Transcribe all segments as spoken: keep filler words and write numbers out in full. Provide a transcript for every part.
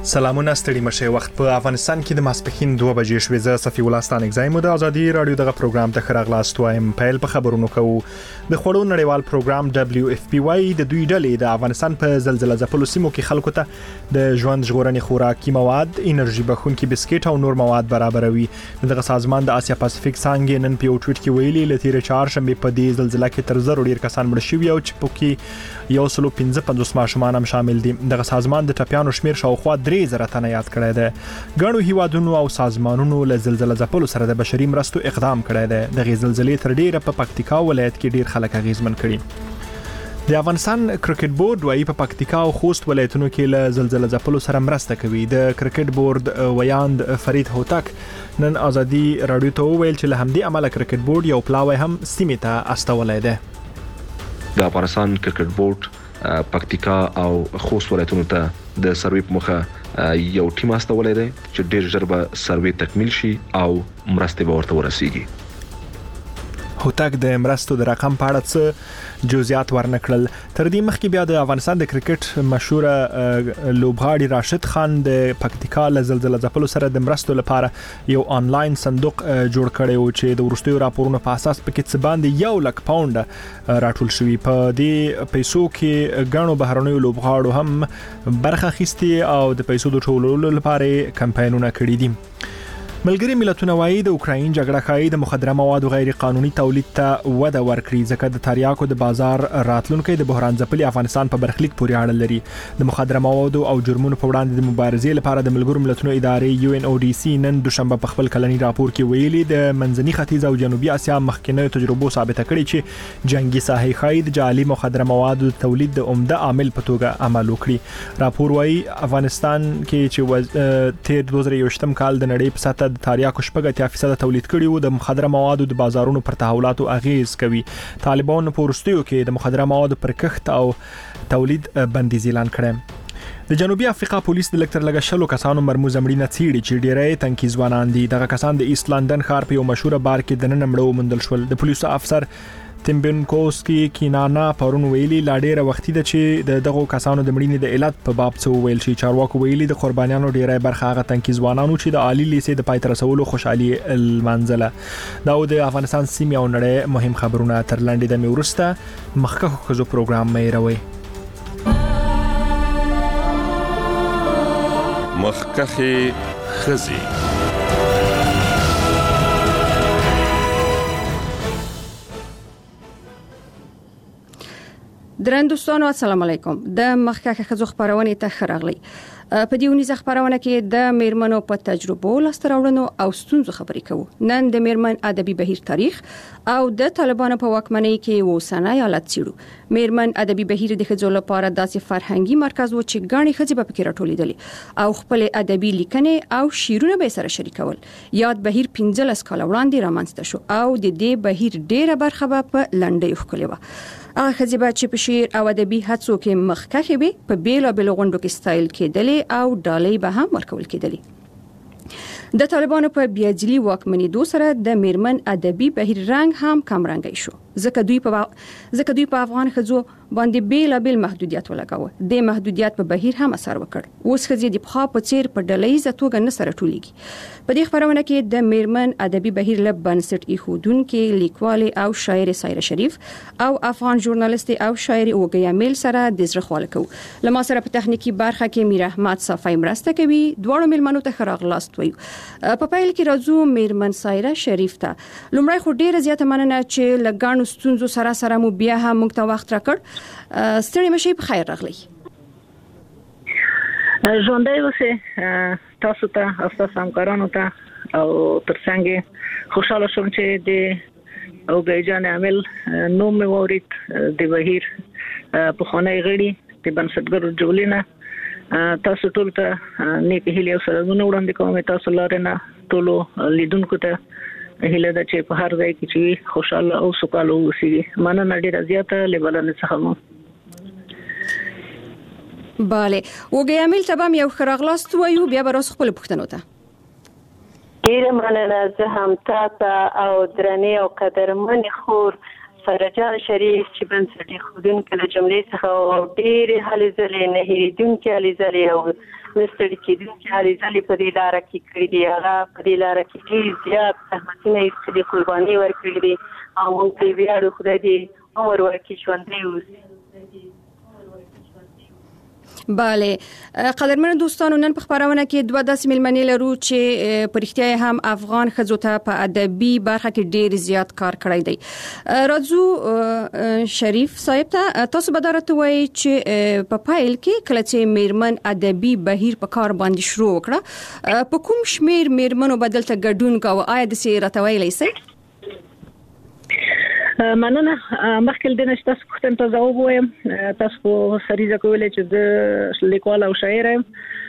سلامونه ستړي مشه وخت په افغانستان کې د ماسپښین دوه بجې شوې. زه صفي الله ستان اگزایم د ازادي رادیو دغه پروګرام ته خراغلاست وایم. پیل په خبرونو کوو. د خړو نړیوال پروګرام دبليو اف پی واي د دوی ډلې د افغانستان په زلزلہ ځپلو سیمو کې خلکو ته د ژوند ژغورنې خوراکي مواد، انرژي بخونکي بسکټ او نور مواد برابروي. دغه سازمان د آسیا پاسفیک څانګې نن په یو ټویټ کې ویلي لتیر چهارشنبه په دې زلزلہ کې تر زر ډیر کسان مړ شوي او چې پکې یو سل پنځه پنځوس ماشومان هم شامل دي. دغه سازمان د ټپيانو شمیر شاوخوا درې زره تنه یاد کړی دی. ګڼو هیوادونو او سازمانونو له زلزلہ ځپلو سره د بشري مرستو اقدام کړی دی. د زلزلې تر ډیره په پکتیکا ولایت کې ډیر خلک اغیزمن کړي. د افغانستان کرکټ بورډ وايي په پکتیکا او خوست ولایتونو کې له زلزلہ ځپلو سره مرسته کوي. د کرکټ بورډ ویاند فرید هوتک نن ازادي رادیو ته ویل چې له همدې عمله کرکټ بورډ یو پلاوی هم سیمه ته استولای دی. د افغانستان کرکټ بورډ پکتیکا او خوست ولایتونو ته د سروې په مخه یو ټیم استولای دی چې ډیر ژر به سروې تکمیل شي او مرسته به ورته ورسیږي. هوتک د مرستو د رقم په اړه څه جزئیات ورنکړل. تر دې مخکې بیا د افغانستان د کرکټ مشهور لوبغاړي راشد خان د پکتیکا له زلزلہ ځپلو سره د مرستو لپاره یو آنلاین صندوق جوړ کړی و چې د وروستیو راپورونو په اساس پکې څه باندې یو لک پاونډ راټول شوی. په دې پیسو کې ګڼو بهرنیو لوبغاړو هم برخه اخیستي او د پیسو د ټولولو لپاره کمپاینونه کړي دي. ملګری ملتونه وايي د اوکراین جګړه ښایي د مخدره موادو غیر قانوني تولید ته وده ورکړي ځکه د تریاکو د بازار راتلونکي د بحران ځپلي افغانستان په برخلیک پورې اړه لري. د مخدره موادو او جرمونو په وړاندې د مبارزې لپاره د ملګرو ملتونو ادارې یو ان او ډي سي نن دوشنبه په خپل کلنی راپور کې ویلي د منځني ختیځ او جنوبي اسیا مخکینیو تجربو ثابته کړي چې جنگي ساحې ښایي د جعلي مخدره موادو تولید د عمده عامل په توګه عمل وکړي. راپور وايي افغانستان کې چې تیر دوه زره یوویشتم کال د نړۍ په سطح د تریاکو شپږ اتیا فیصد تولید کړي وو. د مخدره موادو د بازارونو پر تحولاتو اغیز کوي. طالبان په وروستیو کې د مخدره موادو پر کښت او تولید بندیز اعلان کړی. د جنوبي افریقا پولیس د لکتر لګ شلو کسانو مرموز مړینه څیړي چې ډیری تنکي ځوانان دي. دغه کسان د ایست لندن ښار په یو مشهور بار کې د نن مړو مندل شول. د پولیسو افسر تیمبنکوسکی کینانا پرون ویلي لا ډیره وختي ده چې د دغه کسانو د مړینې د علت په باب څه ویل شي. چارواکو ویلي د قربانیانو ډیره برخه هغه تنکي ځوانانو چې د عالی لیسې د پای تر رسولو خوشحالي المنزله. دا د افغانستان سیمه او نړۍ مهم خبرونه تر لاندې د میورسته مخکخو خزو پروګرام مې روي. مخکخه خزي درندوستانو السلام علیکم. د مخکخه خزو خبرونه ته خراغلی. په دې ونیزه خبرونه کې د میرمنو په تجربو لاستراوړنو او ستونزو خبرې کوو. نن د میرمن ادبي بهیر تاریخ او د طالبانو په واکمنۍ کې وسنۍ حالت څیړو. میرمن ادبي بهیر د خځو لپاره داسې فرهنګي مرکز و چې غاڼې خځې په فکر راټولېدلې او خپل ادبي لیکنې او شعرونه به سره شریکول. یاد بهیر پنځلس کال وړاندې رامنځته شو او د دې بهیر ډیره برخه په لنډۍ وکړه. هغه خځې به چې په شعر او ادبي هڅو کې مخکخه وي په بیلا بیل غونډو کې سټایل کېدلې او ډالۍ به هم ورکول کېدلې. د طالبانو په بیاجلی واکمنۍ دو سره د میرمن ادبي بهیر رنګ هم کم رنګي شو ځکه دوی په ځکه دوی په افغان خځو باندې بیلا بیل محدودیت ولګاوه. د محدودیت په بهیر هم اثر وکړ. اوس خځې د پخوا په څیر په ډلهیزه توګه نه سره ټولېږي. په دې خبرونه کې د میرمن ادبي بهیر له بنسټ ایښودونکو لیکوال او شاعر سایره شریف او افغان ژورنالیست او شاعر اوګیا میل سره د زړه خواله کوو. لمه سره په تخنیکی برخه کې میر احمد صفای مرسته کوي. دواړو میرمنو ته خراغلاست وایو. په پیل کې راځو میرمن سایره شریف ته. لومړی خو ډیره زیاته مننه چې لګانو ستونزو سره سره مو بیا هم موږ ته وخت راکړ. ستړي مشي په خیر راغلی. ژوندۍ اوسه تاسو ته او تاسو همکارانو ته او ترڅنګ خوشاله شوم چې د اوګی جان عامل نوم مې وورید د بهیر په خانه غړي د بنسټګر جوړینا. تاسو ټول ته نیک هیله او سلامونه وړاندې کوم. تاسو لارنه ټول لیدونکو ته هیله ده چې په هر ځای کې چې خوشاله او سوکاله اوسئ. مننه ډیره زیاته لبلنه څخه مو. bale اوګی عامل ته به یو خراغلاست وایو بیا به راس خپل پښتنو ته. ډیره مننه. زه هم تاسو او درنې او قدرمن خور فرجال شریف چې بنسټي خودونکو له جملې څخه ډېرې هلې ځلې نه هېرېدونکې هلې ځلې او نه ستړي کېدونکې هلې ځلې په دې لاره کې کړي دي. هغه په دې لاره کې ډېر زیات زحمتونه یې ایستلي، قربانۍ ورکړي دي او موږ پرې ویاړو. خدای دې عمر ورکړي، ژوندی اوسي. بله قدرمن دوستانو، نن په خبرونه کې دوه داسې ملمنې لرو چې په رښتیا هم افغان ښځو ته په ادبي برخه کې ډېر زیات کار کړی دی. راځو شریف صاحب ته، تاسو به دا راته وایئ چې په پایل کې کله چې میرمن ادبي بهیر په کار باندې شروع وکړه، په کوم شمیر میرمنو به دلته ګډون کاوه؟ آیا داسې راته ویلی شئ؟ مننه. مخکې د نشته څه ته ځواب وایم. تاسو سریزه کولای چې د لیکوال او شاعر یم.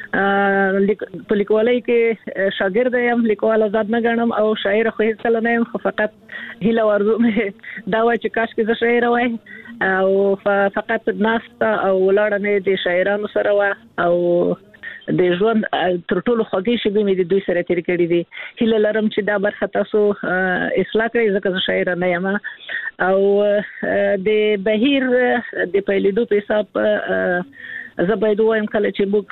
په لیکوالۍ کې شاګرد یم، لیکوال آزاد نه ګڼم او شاعر خو هیڅ کله نه یم، خو فقط هیله ورزو مې دا وای چې کاش کې زه شاعر وای او فقط ناسته او ولاړه نه د شاعرانو سره و او د ژوند تر ټولو خوږې شېبې مې د دوی سره تیر کړې دي. هیله لرم چې دا برخه تاسو اصلاح کړئ، ځکه زه شاعر نه یم. او د بهیر د پیلېدو په حساب زه باید وایم کله چې موږ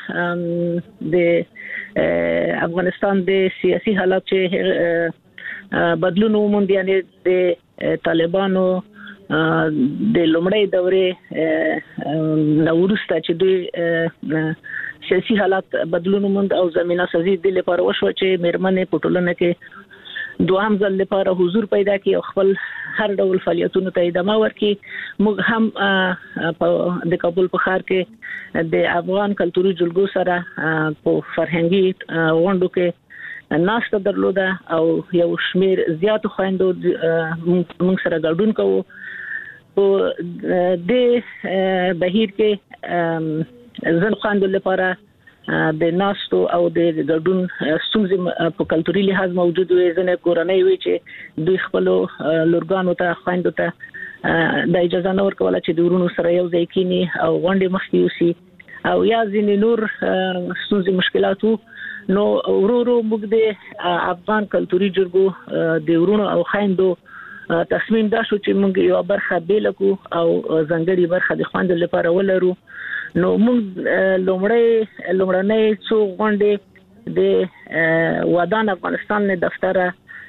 د افغانستان د سیاسي حالات چې بدلون وموند، یعنی د طالبانو د لومړۍ دورې نو وروسته چې دوی سیاسي حالات بدلون وموند او زمينه سازي د لپاره وشو چې میرمنې په ټولنه کې دوام ځل لپاره حضور پیدا کړي او خپل هر ډول فعالیتونو ته ادامه ورکړي. موږ هم د کابل په ښار کې د افغان کلتوري جلګو سره په فرهنګي غونډو کې ناشته درلوده او یو شمیر زیات خويندو موږ سره ګډون کوو. په د بهیر کې زن خويندو لپاره د ناستو او د ګډون ستونزې په کلتوري لحاظ موجود وي. ځنه کورنۍ وي چې دوی خپل لورګانو ته خويندو ته د اجازه نه ورکوله چې د ورونو سره یو ځای کینی او غونډې مخکې وسی او یا ځینې نور ستونزې مشکلاتو. نو ورورو موږ د افغان کلتوري جرګو د ورونو او خويندو تصمیم دا شو چې موږ یو برخه بیلکو او ځنګړي برخه د خويندو لپاره ولرو. نو موږ لومړی لومړنۍ څو غونډې د ودان افغانستان نه دفتره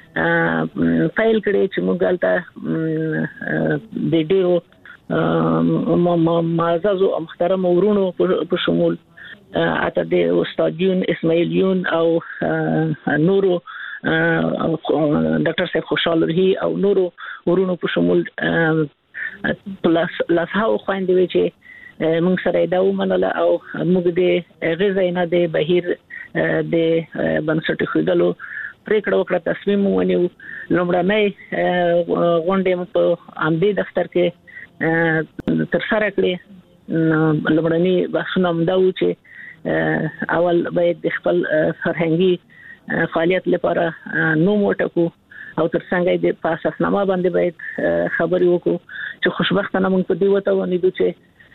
فایل کړي چې موږ البته د ډیرو معزز او محترم ورونو په شمول اته د استادیون اسماعیلیون او نورو ډاکټر صاحب خوشحال رهي او نورو ورونو په شمول پلاس لاسهاو خويندې وي چې موږ سره دا ومنله او موږ د غزاینه د بهیر د بنسټ خېدلو پریکړه وکړه، تصمیم ونیو. لومړنۍ غونډه په امدی دفتر کې تر سره کړې. لومړنۍ بحثونه مدا و چې اول باید د خپل فرهنګي فعالیت لپاره نو موټکو او ترڅنګ د پاساسنامه باندې باید خبري وکړو چې خوشبختانه موږ په دې وته ونیدو چې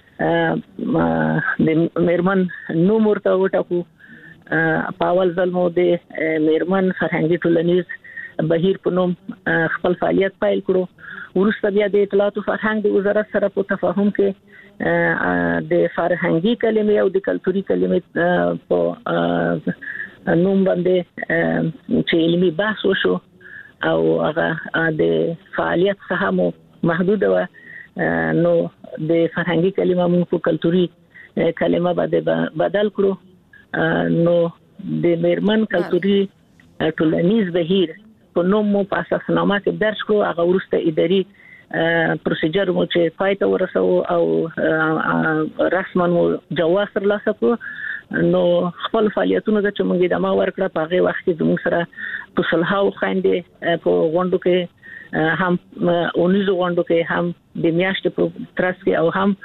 د میرمن نو مرته وټکو. په اول ځل مو د میرمن فرهنګي ټولنیز بهیر په نوم خپل فعالیت پیل کړو. ورسته بیا د اطلاعات او فرهنګ د وزارت سره په تفاهم کې د فرهنګي کلمې او د کلتوري کلمې په نوم باندې چې علمي بحث وشو او هغه د فعالیت څخه مو محدود و. نو د فرهنګي کلمه مو په کلتوري کلمه باندې بدل کړو. نو د میرمن کلتوري ټولنیز بهیر په نوم مو په اساسنامه کې درج کړو. هغه ورسته اداري پروسیجر مو چې پای ته ورسو او رسما مو جواز ترلاسه کړو. نو خپل فعالیتونو چې موږ د ما ورکړه په هغه وخت کې زموږ سره په صلحاو خويندې په غونډو کې هم اونیزو غونډو کې هم د میاشتې په ترڅ کې او هم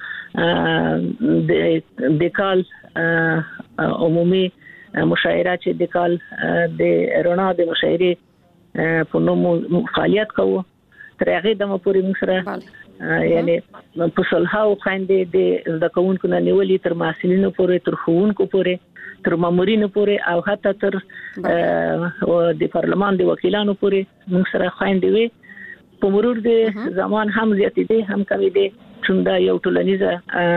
د کال عمومي مشاعره چې د کال د رڼا د مشاعره په نوم فعالیت کوو. تر هغه دمه پورې موږ سره یعنی په صلحاو خويندې د ځکهونکو نه نیولې تر محصلینو پورې تر خوونکو پورې تر مامورینو پورې او حتی تر د پارلمان د وکیلانو پورې موږ سره خويندې وي. په مرور د زمان هم زیاتېدي هم کمیدي چې دا یو ټولنیزه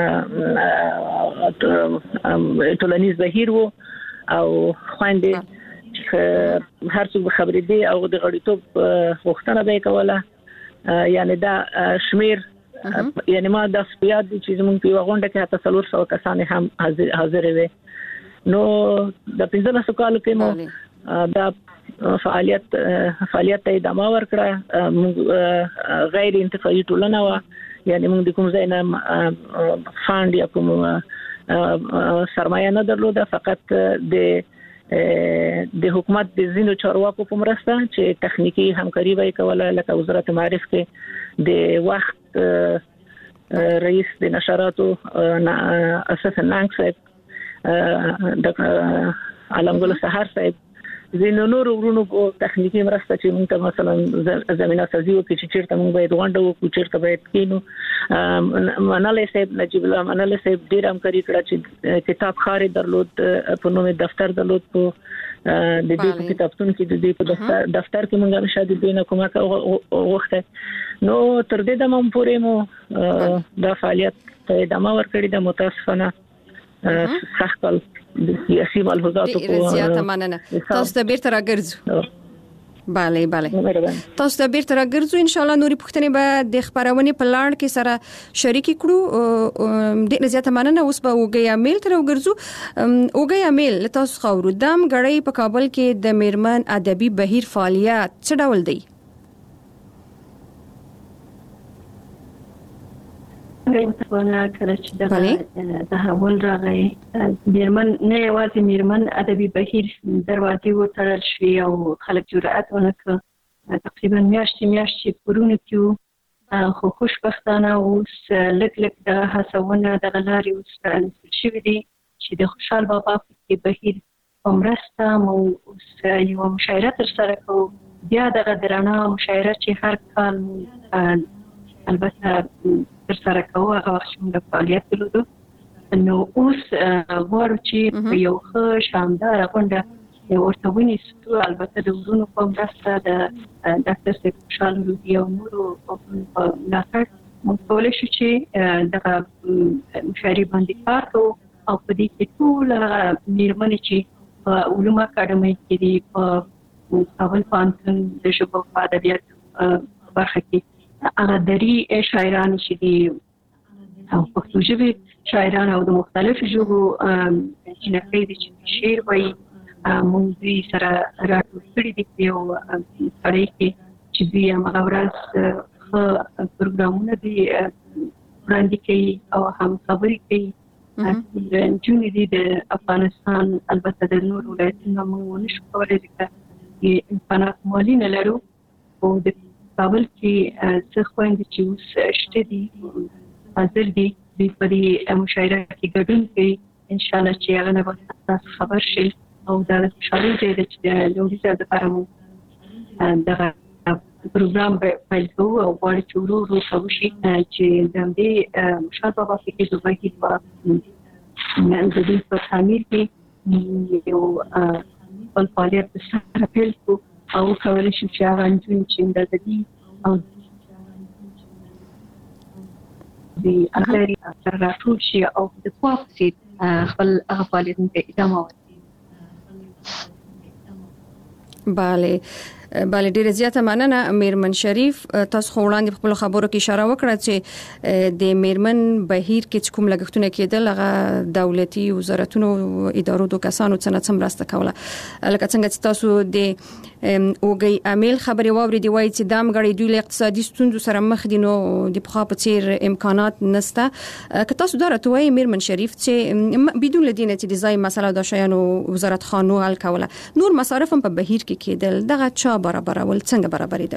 ټولنیز بهیر وو او خويندې هر څوک خبرې دي او د غړیتوب غوښتنه به کوله یعنی دا شمیر یعنی ما د سپیاد چې زموږ په غونډه کې حتی څلور سوه کسان هم حاضر وي نو د پنځه کالو کې مو دا فعالیت فعالیت ته ادامه ورکړه غیر انتفاعي ټولنه و یعنی موږ د کوم ځای نه فاند یا کوم سرمایه نه درلوده فقط د د حکومت د زینو چارواکو په مرسته چې تخنیکی همکاري وای کوله لکه وزارت معارف کې د وخت رئیس د نشراتو اساس نانګ صاحب د علمګل سحر صاحب زینو نور ورونو په تخنیکی مرسته چې موږ ته مثلا زمينه سازي وکړي چې چیرته موږ باید غونډه وکړو چیرته باید کینو مناله صاحب نجیب الله مناله صاحب ډیر همکاري کړه چې کتاب خاري درلود په نوم دفتر درلود په د دې کتابتون کې د دې په دفتر دفتر کې موږ هم شاده دینه کومه وخت نو تر دې د مم پورې مو د فعالیت ته ادامه ورکړې د متاسفانه خپل د سیاسي ملحوظاتو په زیاته مننه تاسو ته بیرته راګرځو bale bale تاسو ته بیرته راګرځو ان شاء الله نوري پښتنې به د خبرونه په لاړ کې سره شریک کړو د زیاته مننه اوس به وګیا میل تر وګرځو وګیا میل تاسو خورو دم غړې په کابل کې د میرمن ادبي بهیر فعالیت څه ډول دی ونه کله چې د تحول راغی میرمن نه یوازې میرمن ادبي بهیر دروازې وتړل شوې او خلک جرأت ونکړ تقریبا میاشتې میاشتې پرونه کې خو خوشبختانه اوس لږ لږ د هڅونه د لارې اوس پرانیستل شوي دي چې د خوشحال بابا فکري بهیر په مرسته مو اوس یوه مشاعره ترسره کوو بیا دغه درانه مشاعره چې هر کال البته تر سره کوو هغه وخت چې موږ فعالیت درلودو نو اوس غواړو چې په یو ښه شانداره غونډه ورته ونیسو البته د ورونو په مرسته د ډاکټر صاحب خوشحال رودي او نورو په ملاتړ موږ کولی شو چې دغه مشاعرې باندې کار کوو او په دې کې ټول میرمنې چې په علومو اکاډمۍ کې دي په کابل پوهنتون د ژبو په ادبیاتو برخه کې هغه دري شاعران چې دي او پښتو ژبې شاعران او د مختلفو ژبو جنکۍ دي چې شعر وایي موږ دوی سره راټول کړي دي په یو سړی کې چې دوی همغه ورځ ښه پروګرامونه دي وړاندې کوي او هم خبرې کوي نجونې دي د افغانستان البته د نورو ولایتونو موږ ونشو کولی ځکه امکانات مالي نه لرو خو د کابل کې څه خويندې چې اوس شته دي حاضر دي د پرې مشاعره کې ګډون کوي ان شاء الله چې هغه نه تاسو خبر شي او دا خوشاله دي چې د لوړي لپاره مو دا پروګرام پیل کوو او غواړي چې ورو ورو شي چې د دې مشال بابا فکري بهیر په نن د دې په تعمیر کې یو خپل فعالیت سره پیل کوو او کولای شو چې هغه انجون چې د دې او د اخري اثر راټول شي او د کوافسي خپل فعالیت ته ادامه ورکړي bale bale ډیره زیاته مننه میرمن شریف تاسو وړاندې په خپل خبرو کې اشاره وکړه چې د میرمن بهیر کې کوم لګښتونه کېدل هغه دولتي وزارتونو ادارو د کسانو څخه څمرسته کوله لکه څنګه چې تاسو د اوګي امیل خبري واوري دی وایي چې دام غړي دوی له اقتصادي ستونزو سره مخ دي نو د پخوا په څیر امکانات نسته که تاسو درته وایي میرمن شریف چې بدون لدینه چې د ځای مسله د شیانو وزارت خانو حل کوله نور مصارف هم په بهیر کې کېدل دغه چا برابر ول څنګه برابرېدل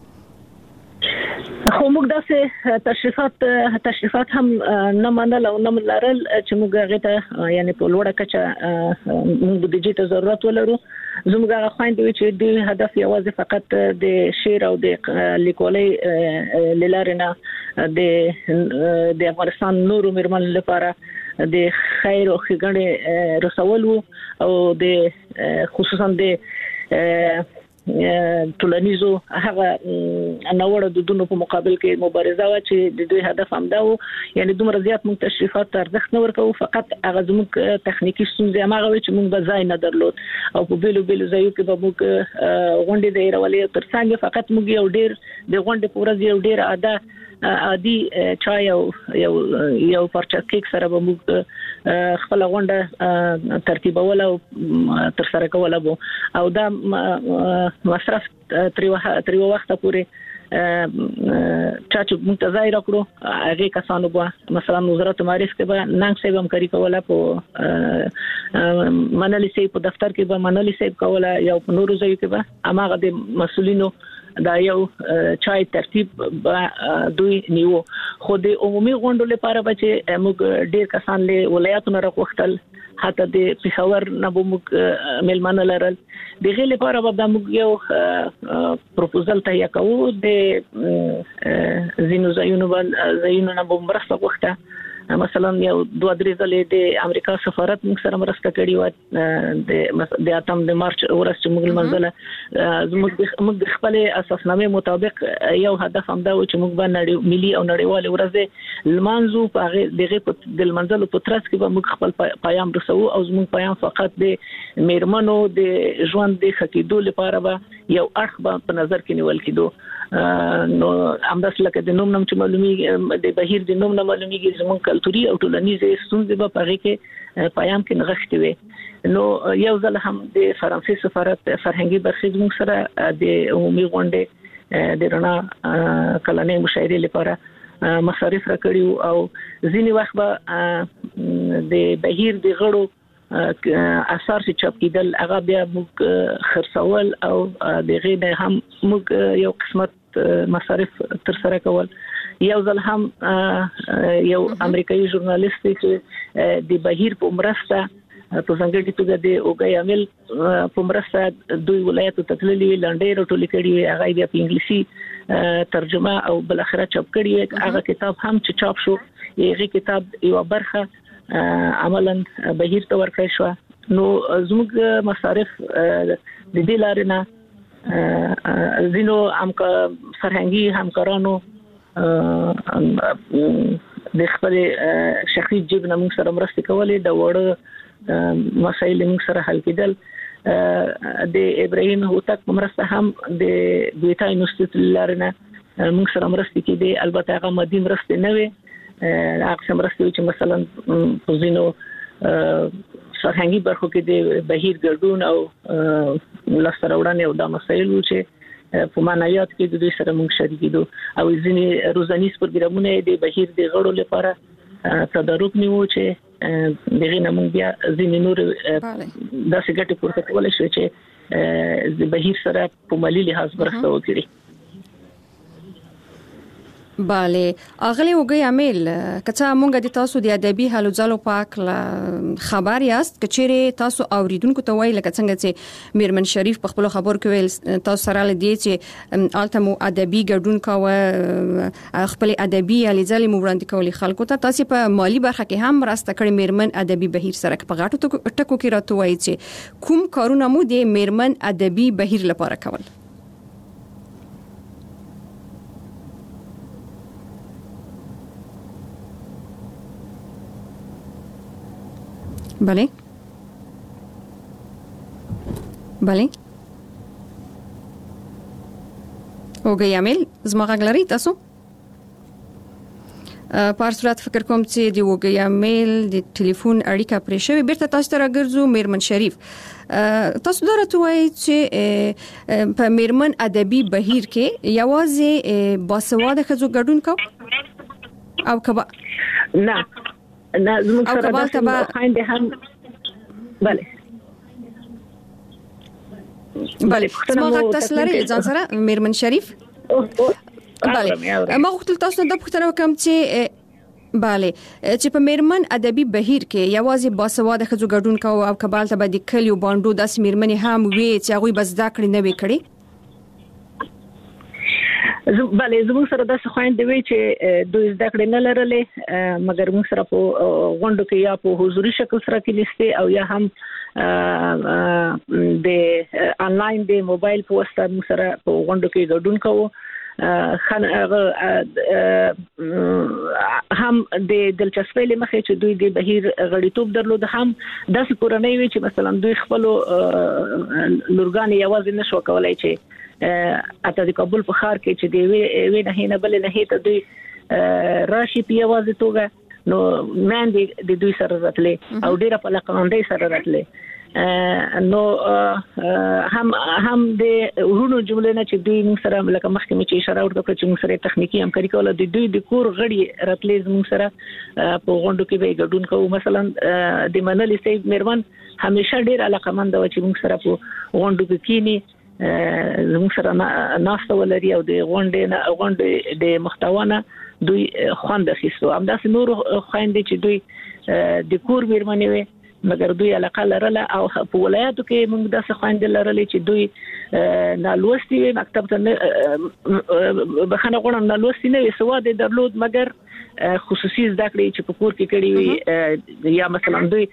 خو موږ داسې تشریفات تشریفات هم نه منل او نه لرل چې موږ هغه ته یعنی په لوړه کچه موږ د دې ته ضرورت ولرو زموږ هغه خويندې چې د هدف یوازې فقط د شعر او د لیکوالۍ لارینه د د افغانستان نورو میرمن لپاره د خیر او ښېګڼې رسول او د خصوصا د ټولنیزو هغه نوړو د دونو په مقابل کې مبارزه وا چې د دوی هدف هم دا و یعنی دومره زیات موږ تشریفات ته ارزښت نه ورکوو فقط هغه زموږ تخنیکی ستونزې هغه وي چې موږ به ځای نه درلود او په بیلو بیلو ځایو کې به موږ غونډې د ایرولې ترڅنګ فقط موږ یو ډیر د غونډې په ورځ یو ډیر اده عادي چای او یو یو پرچا کیک سره به موږ خپل غونډه ترتیبول او تر سره کول او دا مصرف تر تر وخت پورې چا چې موږ ته ځای راکړو هغه کسانو به مثلا وزارت معارف کې به ننګ سیب هم کوي کوله په منلي سیب په دفتر کې به منلي سیب کوله یا په نورو ځایو کې به اماغه د مسولینو دا یو چای ترتیب دوی نیو خو د عمومي غونډو لپاره به چې موږ ډیر کسان له ولایتونو راغوښتل حتی د پیښور نه به موږ ملمانه لرل دغه لپاره به موږ یو پروپوزل تهیه کوو د زینو زایونو باندې زایونو نه به مرسته وغوښته مثلا یو دوه درې ځلې د امریکا سفارت موږ سره مرسته کړې و د د اتم د مارچ ورځ چې موږ منځله زموږ موږ خپل اساسنامه مطابق یو هدف هم دا و چې موږ باندې ملي او نړیوال ورځ لمانځو په دغه د منځلو په ترڅ کې به موږ خپل پیغام رسو او زموږ پیغام فقط د میرمنو د ژوند د خکېدو لپاره به یو اړخ په نظر کې نیول کېدو نو همداس لکه د نوم نوم چې معلومي د بهیر د نوم نوم معلومیږي زموږ کلتوري او ټولنیزه ستونزې په پاره کې پیغام کې نغښتې وي نو یو ځل هم د فرانسې سفارت فرهنګي برخې زموږ سره د عمومي غونډې د رڼا کلنې مشاعرې لپاره مصارف راکړیو او ځینی وخت به د بهیر د غړو اثر چې چاپ کېدل هغه بیا موږ خرڅول او دغه نه هم موږ یو قسمت مصارف تر سره کول یو ځل هم یو امریکایي ژورنالیست چې د بهیر په مرسته په څنګه توګه د اوګي عامل په مرسته دوی ولایتو تتللی لنډې راټولې کړي هغه بیا په انګلیسي ترجمه او بل اخره چاپ کړي هغه کتاب هم چې چاپ شو هغه کتاب یو برخه عملاً بهیر ته ورکړی شو نو زموږ مصارف د دې لارې نه زینو همکا فرهنګي همکارانو د خپل شخصي جیب نه موږ سره مرسته کولې د وړ مسایل موږ سره حل کېدل د ابراهیم هوتک مرسته هم د دویتا یونیورسيټي لارې نه موږ سره مرسته کېدې البته هغه مادي مرسته نه وي هغه سمرسته چې مثلا په زینو فرهنګي برخو کې د بهیر ګډون او لاسته او د مسایل چې په معنویات کې د دوی سره موږ شریک دي او ځینې روزانیز پروګرامونه د بهیر د غړو لپاره تدارک نیو چې دغه نمون بیا ځینې نور د سګټې پورته کول شي چې د بهیر سره په مالي لحاظ مرسته وکړي bale اغلی وګي عامل کڅه مونږ د تاسو د ادبي حالو ځلو پاک خبر یاست کچېره تاسو اوریدونکو ته وایي لکه څنګه چې میرمن شریف په خپل خبر کې ویل تاسو سره لدی چې التمو ادبي ګډون کاوه خپل ادبي علي ځلې مو وړاندې کولې خلکو ته تاسو په مالی برخه کې هم راسته کړی میرمن ادبي بهیر سره په غاټو ټکو کې راته وایي چې کوم کارونه مو د میرمن ادبي بهیر لپاره کول بله بله اوګي عامل زما غلري تاسو په صورت فکر کوم چې دی اوګي عامل د ټلیفون اړیکه پرې شوی بیرته تاسو ته راګرځو میرمن شریف تاسو درته وایي چې په میرمن ادبي بهیر کې یوازې باسواده ښځو ګډون کو او کبا نه نه زموږ سره د خايند هم bale bale ما غږ تاسو لري ځان سره میرمن شریف bale ما غوښتل تاسو د پښتنو کوم چې bale چې په میرمن ادبي بهیر کې یوازې باسواده ښځو ګډون کوي او کبال ته به د کلیو باندې داس میرمن هم وي چې هغه بس دا کړی نه وکړي بله زموږ سره د خويندې وی چې دوی زده کړې نه لرلې مګر موږ سره په غونډو کې یا په حضوري شکل سره کې لسته او یا هم د انلاین د موبایل په واسطه موږ سره په غونډو کې ګډون کوو خن هم د دلچسپۍ لمخې چې دوی د بهیر غړیتوب درلود هم د کورنۍ وی چې مثلا دوی خپل لورګان یوازې نشو کولای چې اته د کابل په ښار کې چې دی وی نه نه بل نه ته دوی راشي په یوازې توګه نو مان د دوی سره راتلې او ډیره په لقاندې سره راتلې نو هم هم د ورونو جمله نه چې دوی موږ سره لکه مخکې چې اشاره ورکړه چې موږ سره تخنیکی همکاري کوله د دوی د کور غړي راتلې موږ سره په غونډو کې به ګډون کوو مثلا د منلي سي مېرمن همیشه ډیر علاقمند و چې موږ سره په غونډو کې کینی موږ سره ناسته ولري او د غونډې نه غونډې د محتوا نه دوی خوند اخیستو همداسې نور خويندې چې دوی د کور مېرمنې وي مګر دوی علاقه لرله او په ولایتو کې موږ د خويندې لرلې چې دوی نالوستي وي مکتب ته بخنه غوړم نالوستي نه وي سواد درلود مګر خصوصي زده کړې چې په کور کې کړي وي یا مثلا دوی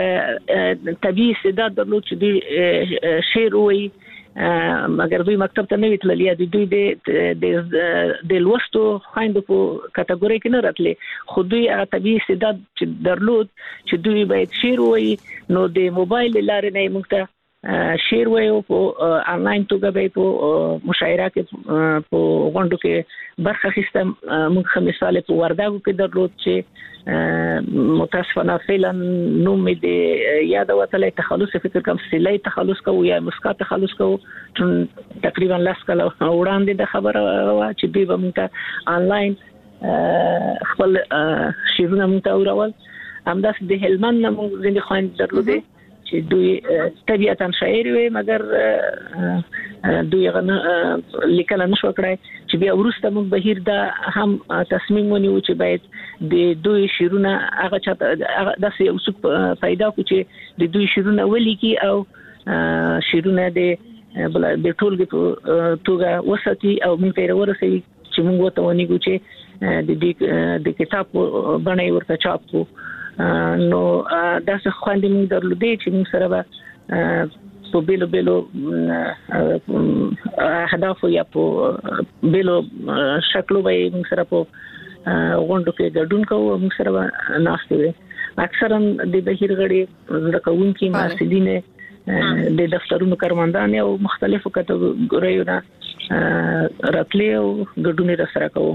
طبيعي استعداد درلود چې دوی شعر وایي مګر دوی مکتب ته نه ویتللی د دوی د د لوستو خويندو په کټګوري کې نه راتلې خو دوی هغه طبيعي استعداد چې درلود چې دوی باید شعر وایي نو د موبایل لارې نه موږ ته شعر وایو په انلاین توګه به په مشاعره کې په غونډو کې برخه اخیستم موږ هم مثال په ورداګو کې درلود چې متاسفانه فعلا نوم دې یاد وتلې تخلص فکر کوم سلی تخلص کوو یا مسکا تخلص کوو تقریبا لاس کله وړاندې د خبره چې دوی به موږ انلاین خپل شیرونه موږ ته اورول همداس د هلمند موږ زنده خويند درلوده چې دوی طبيعتاً شاعر وي مګر دوی غنه لیکل نشو کړای چې بیا ورسته موږ بهیر دا هم تصمیم ونیو چې باید د دوی شیرونه هغه چاته داسې یو څه پیدا کو چې د دوی شیرونه ولیکي او شیرونه د بل د ټولګي په توګه وساتي او موږ ته ورسوي چې موږ وته ونیګو چې د دې د کتاب باندې ورته چاپ کو نو داسې خوندې موږ درلودې چې موږ سره به په بیلو بیلو اهداف یا په بیلو شکلو به موږ سره په غونډو کې ګډون کوو موږ سره به ناستې وي اکثرا د بهیر غړي زده کوونکي محصلین د دفترونو کارمندان او مختلفو کټګوریو نه راتلې او ګډون سره کوو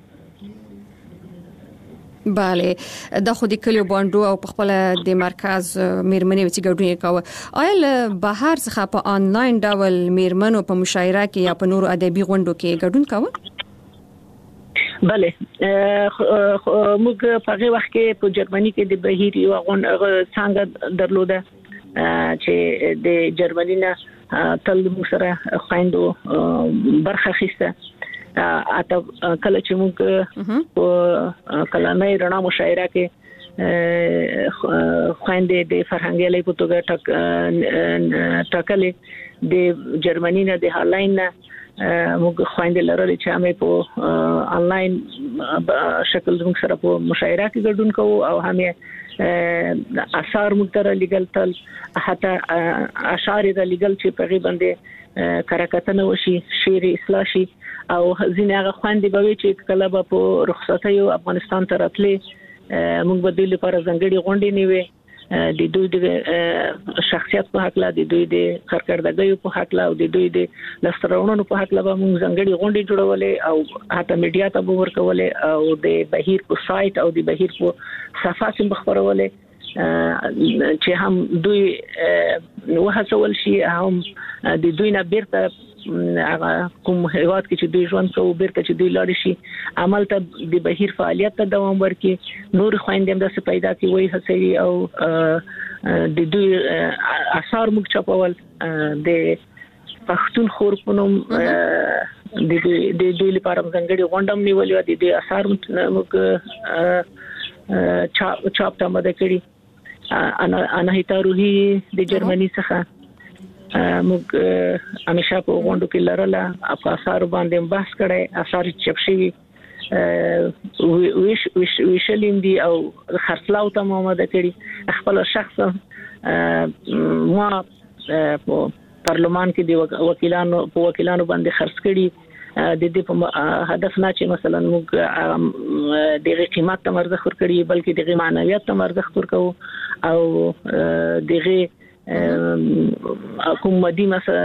bale د خو د کلیو باندې او په خپل د مرکز میرمنې چې ګډون کوي آیا له بهر څخه په انلاین ډول میرمنو په مشاعره کې یا په نورو ادبي غونډو کې ګډون کوي bale موږ په هغه وخت کې په جرمني کې د بهیر یو غونډه څنګه درلوده چې د جرمني نه تل موږ سره خويندو برخه اخیسته اته کله چې موږ په کلامي رڼا مشاعره کې خويندې د فرهنګي په توګه ټاکلې د جرمني نه د هالند نه موږ خويندې لرلې چې همې په انلاین شکل موږ سره په مشاعره کې ګډون کوو او همې اثار موږ تر لګل تل حتی اشعار د لګل چې په غیبنده کارکتنه وشي شعر اصلاح شي او ځینې هغه خويندې به چې کله به په رخصتیو افغانستان ته راتلې موږ به د لپاره ځنګړي غونډې نیوي د دوی د شخصیت په حق لا د دوی د کارکړدګۍ په حق لا او د دوی د لسترونو په حق لا به موږ ځنګړي غونډې جوړولې او حتی میډیا ته به ورکولې او د بهیر په سایت او د بهیر په صفحه کې خبرولې چې هم دوی وهڅول شي هم د دوی نه بیرته هغه کوم هیواد کې چې دوی ژوند کوي بیرته چې دوی لاړ شي عمل ته د بهیر فعالیت ته دوام ورکړي نور خويندې هم داسې پیدا کوي وایي هڅوي او د دوی اثار موږ چاپول د پښتون خور په نوم د د دوی لپاره څنګه غونډم نیولې د دې اثار موږ چاپ چاپ ته مده کړی انا انا هیتا روحي د جرمني څخه موږ همیشه په غونډو کې لرله په اثر باندې بحث کړي اثر چپ شي ویش ویش ویشلین دي او خرڅلاو ته مامده کړي خپل شخصا ما په پارلمان کې د وکیلانو په وکیلانو باندې خرڅ کړي د دې په هدف نه چې مثلا موږ د قیمت ته ارزښت ورکړي بلکې د معنویت ته ارزښت ورکو او دغه کوم مدي مثلا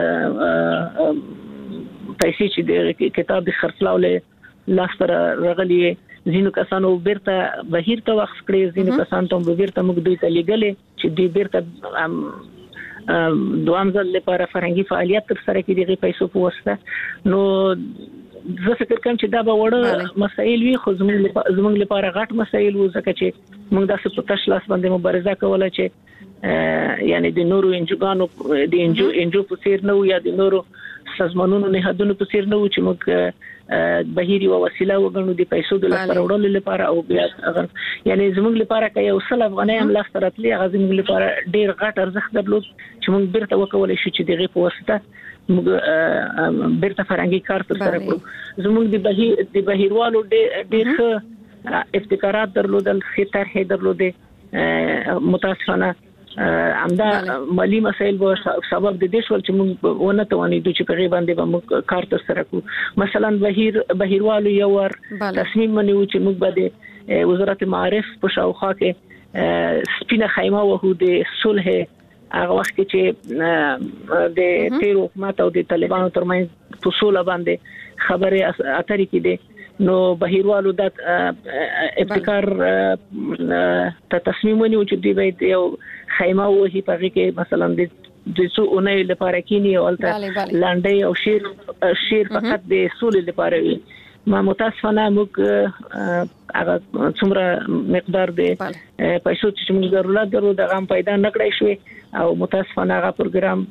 پیسې چې د کتاب د خرڅلاو له لاس پر رغلي زینو کسانو بیرته بهیر ته وخت کړی زینو کسان ته بیرته موږ دوی ته لګلې چې دوی بیرته دوام ځل لپاره فرهنګي فعالیت تر سره کې دغه پیسو په واسطه نو زه فکر کوم چې دا به وړه مسایل وي خو زموږ لپاره غټ مسایل وو ځکه چې موږ داسې په تش لاس باندې مبارزه کوله چې یعنی د نورو انجوګانو د انجو انجو په څیر نه یا د نورو سازمانونو نهادونو په څیر نه و چې موږ بهيري او وسیله وګڼو د پیسو د لپاره وړلو لپاره او بیا یعنی زموږ لپاره کې یو سل افغانۍ هم لاس تراتلې هغه زموږ لپاره ډیر غټ ارزښت درلود چې موږ بیرته وکولای شو چې دغه په واسطه موږ بیرته فرهنګي کار تر سره کړو زموږ د بهیر د بهیروالو ډیر ښه ابتکارات درلودل ښه طرحې درلودې متاسفانه همدا مالی مسایل به سبب د دې شول چې موږ ونه توانیدو چې په غیبه باندې به موږ کار تر سره کړو مثلا بهیر بهیروالو یو ور تصمیم ونیو چې موږ به د وزارت معارف په شاوخوا کې سپینه خیمه وهو د صلح هغه وخت چې د تیر حکومت او د طالبانو ترمنځ په صلح باندې خبره اترې کې دي نو بهیروالو د ابتکار ته تصمیم ونیو چې دوی باید یو خیمه وهي په کې مثلا د د څو اونۍ لپاره کینی او لاندې او شیر شیر فقط د سولې لپاره وي ما متاسفانه موږ هغه څومره مقدار د پیسو چې موږ ضرورت درلود هغه هم پیدا نکړای شو او متاسفانه هغه پروګرام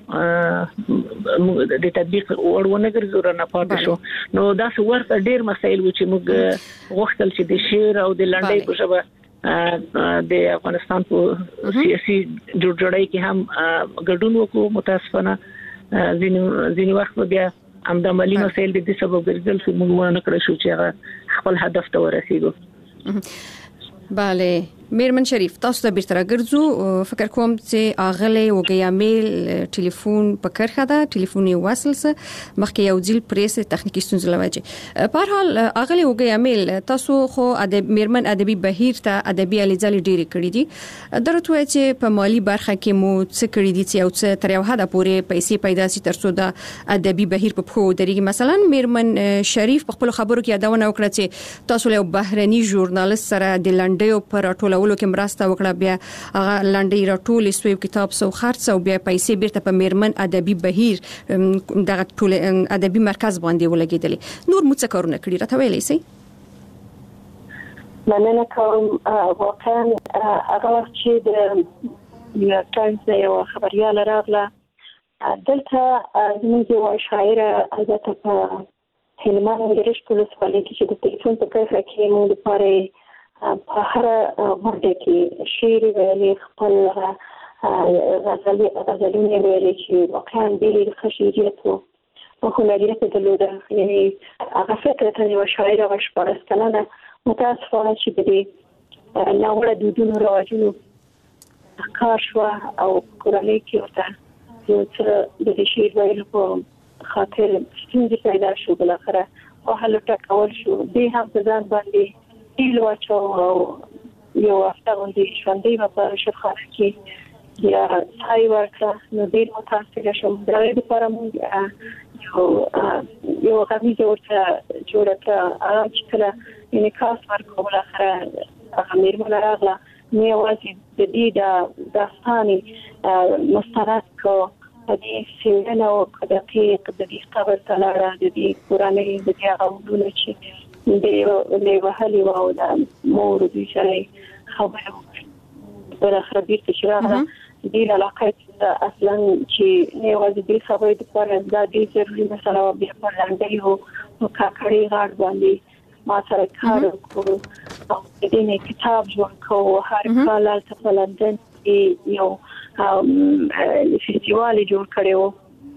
د تطبیق ورونه ګرځور نه پاتې شو نو دا څو ورته ډیر مسایل و چې موږ غوښتل چې د شیر او د لاندې په شبه د افغانستان په سیاسي جوړجاړی کې هم ګډون وکړو متاسفانه ځینې ځینې وخت بیا هم د مالی مسایل د دې سبب ګرځول چې موږ نه کړی شو چې هغه خپل هدف ته ورسیږو بله میرمن شریف تاسو ته بیرته راګرځو فکر کوم چې اغله وګیا میل ټلیفون په کرخه ده ټلیفون یې وصل سه مخکې یو ځل پریس تخنیکی ستونزې لوجه په هر حال اغله وګیا میل تاسو خو ادب میرمن ادبي بهیر ته ادبي الیزل ډیری کړی دي درته وایي چې په مالی برخه کې مو څه کړی دي چې او څه تر یو حد پورې پیسې پیدا سي ترڅو د ادبي بهیر په خو درېږي مثلا میرمن شریف په خپل خبرو کې یادونه وکړه چې تاسو له بهرني ژورنالیست سره د لنډیو پر ټولو ولو کې مرسته وکړه بیا هغه لنډي راټول سوي کتاب سو خرڅ او بیا پیسې بیرته په میرمن ادبي بهیر دغه ټول ادبي مرکز باندې ولګیدل نور مو څه کارونه کړی راته ویلې سي مننه کوم واقعا هغه وخت چې د نیویارک ټایمز یو خبريال راغله دلته زموږ یو شاعر البته په هلمند ګرځ پولیس والي چې د ټلیفون په کیفه کې مو لپاره په هر ورته کې شعر ویلي خپل غزل غزلونه ویلي چې واقعا ډېر خشيجیت وو په هنریت درلوده یعنی هغه فکر ته یو شاعر او شپږ کلنه متاسفانه چې د دې ناوړه دودونو رواجونو کار شو او کورنۍ کې ورته یو څه د شعر ویلو په خاطر ستونزې پیدا شو بل اخره او حل ټاکل شو دې هم ځان باندې ایلو اچو یو هفته باندې ژوندۍ په شفاخانه کې یا ځای ورکړه نو ډېر متاسفه شوم دا د لپاره موږ یو یو غوښتنه ورته جوړه کړه هغه چې کله انعکاس ورکول اخره هغه میرمن راغله نو یوازې د دې د داستاني مستند کو د دې سیمه او د دې د دې خبر تلاړه د دې قرآني د دې غوډونه چې د لیوهالي او د مور د شری خبره پر اخر بیرته شراغه دې علاقه اصلا چې نه وځي د خبرې د پر د دې ضروري مسله بیا پر لاندې یو کاکړي غاړ باندې ما سره کار وکړو او دې نه کتاب جوړ کوو هر کال په لندن کې یو فستیوال جوړ کړو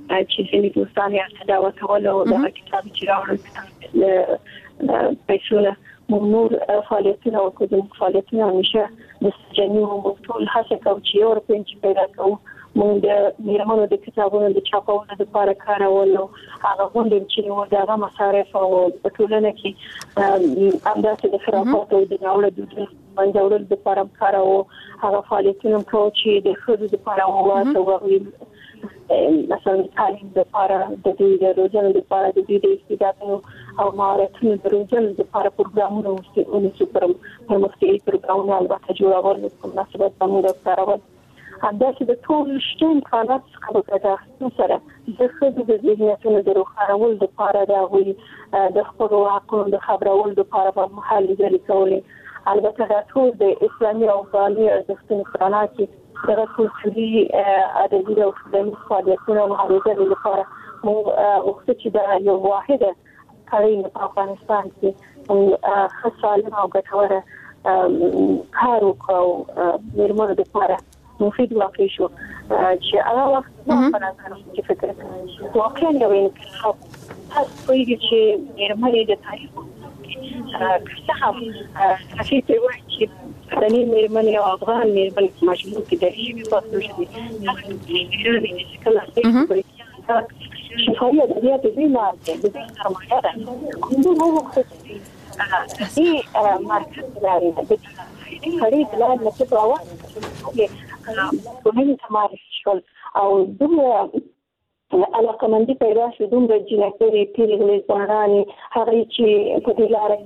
چې ځینې دوستان یې دعوت ولو د کتاب چې راوړل پیسونه نور فعالیتونه او کوم فعالیتونه همیشه د سجنو ټول هڅه کوي چې یو پنځه پیدا کوو موږ د میرمنو د کتابونو د چاپولو لپاره کارولو هغه غونډې چې نو دغه مصارف او په ټولنه کې اندازه د خرافات او د ناوړه دودونو منځورل لپاره کارو هغه فعالیتونه کوي چې د خود لپاره واسه وغوي مثلا تعلیم لپاره د دې د روزنې لپاره د دې د استعدادونو او مهارتونو د روزنې لپاره پروګرامونه او سپر پرمختګي پروګرامونه البته جوړول په مناسبت باندې کارول اندازه د ټول شتون حالات څخه د سره د خود د ذهنیتونو د روښانولو لپاره د غوي د خپل حقوقو د خبرولو لپاره په محلي ځای کولې البته دا ټول د اسلامي او افغاني ارزښتونو خدمات کې دغه کلتوري ادبي او فلمي فعالیتونه مهاجرت لپاره موږ وخت چې دا یو واحده کاري په افغانستان کې خاصه او ګټوره کار وکړو میرمنو لپاره مفید واقع شو چې هغه وخت نه پنځه چې فکر کوم واقعا یو انقلاب تاسو کوی چې میرمنې د تاریخ څه هم تاسو ته وایي چې د میرمنې او افغان میرمنې مجموع کې د شي په پاسو شي چې کله چې شفاهي د دې د دې نه د دې سرمایه ده کوم نو وخت چې مارکیټ لري د دې خرید لاره نه څه راوړي په هغه تمارس شول او دوه علاقه مندي پیدا شو دومره جنکري پیلې ځواناني هغه چې په دې لاره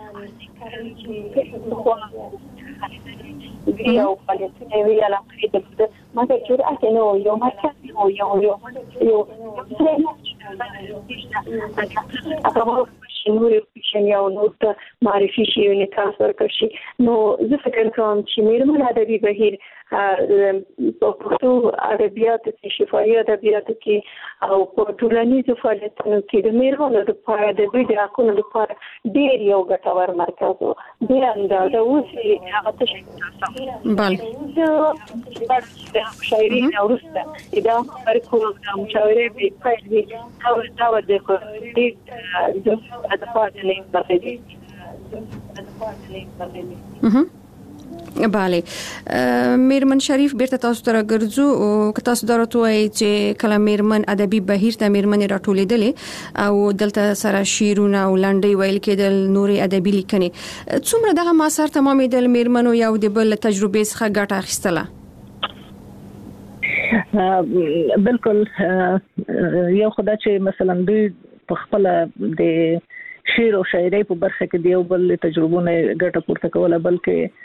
کې یو فعالیتونه وی علاقه دې ما ته جرأت نه و یو مرکز یو یو یو یو هغه شنوري چې یو نوټ معرفي شي او نکاح ورکړي نو زه فکر کوم چې میرمن ادبي بهیر په پښتو ادبیات کې شفاهي ادبیات کې او په ټولنیزو فعالیتونو کې د میرمنو لپاره د دوی د حقوقو لپاره ډېر یو ګټور مرکز و ډېر اندازه اوسې هغه څه بله د شاعري نورسته دا فرق د مشاوره به پیل او دا د دې د پاتې نه پاتې بله میرمن شریف بیرته تاسو ته راګرځو او که تاسو درته وایي چې کله میرمن ادبي بهیر ته میرمن راټولېدلې او دلته سره شعرونه او لنډۍ ویل کېدل نورې ادبي لیکنې څومره دغه مسار تمامېدل میرمنو یو د بل تجربې څخه ګټه اخیستله بالکل یو خدای چې مثلا دوی په خپل د شعر او شاعري په برخه کې دیو بل تجربونه ګټه پورته کوله بلکې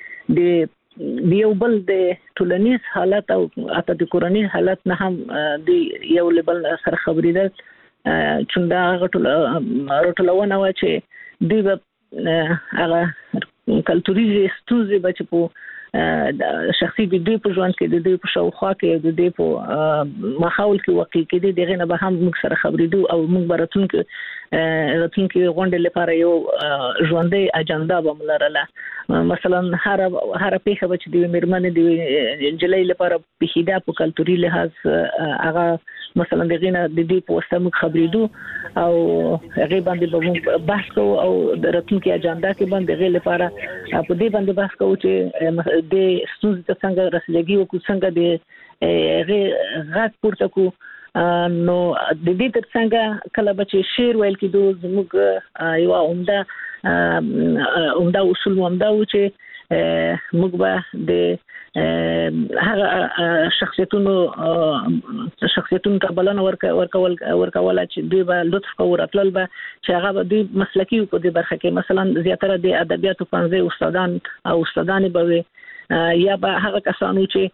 د یو بل د ټولنیز حالت او اته د کورنۍ حالت نه هم د یو لیبل سره خبرې ده چې دا غټل راټولونه و چې د هغه کلتوري ستوزې بچ په شخصي د دوی په ژوند کې د دوی په شاوخوا کې د دوی په ماحول کې واقع کې دغه نه به هم موږ سره خبرې دو او موږ براتون کې راتون کې غونډې لپاره یو ژوندۍ اجنډا به ملرله مثلا هر هر پیښه چې د میرمنې د جلای لپاره په هدا په کلتوري لحاظ هغه مثلا دغه نه د دې په واسطه موږ خبرې دو او هغه باندې به موږ بحث کوو او د راتون کې اجنډا کې باندې غیر لپاره په دې باندې بحث کوو چې د ستونزې ته څنګه رسیدګي وکړو څنګه د غږ پورته کو نو د دې تر څنګه کله به شعر ویل کېدو زموږ یو عمده عمده اصول عمده و چې موږ به د هغه شخصیتونو شخصیتونو ته بلنه ورکول ورکول چې دوی به لطف کوي راتلل به چې هغه به د مسلکي په دې برخه کې مثلا زیاتره د ادبیاتو پنځه استادان او استادان به یا به هغه کسانو چې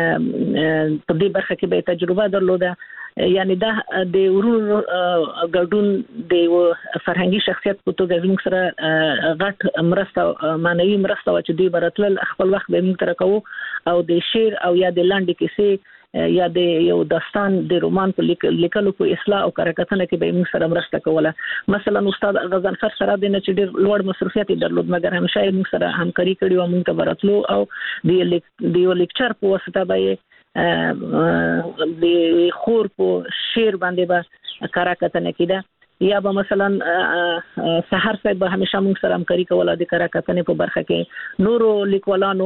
په دې برخه کې به تجربه درلوده یعنی دا د ورونو ګډون د فرهنګي شخصیت په توګه زموږ سره غټ مرسته معنوي مرسته چې دوی براتل خپل وخت به موږ تر کوو او د شعر او یا د لاندې کیسې یا د یو داستان د رومان په لیکلو په اصلاح او کارکتنه کې به موږ سره مرسته کوله مثلا استاد غزنفر سره د نه چې ډېر لوړ مصرفیت درلود مګر همیشه موږ سره همکاري کړې او موږ ته براتلو او د د یو لیکچر په واسطه به د خور په شعر باندې به کارا کتنه کیده یا به مثلا سحر صاحب به همیشه موږ سره همکاري کوله د کارا کتنې په برخه کې نورو لیکوالانو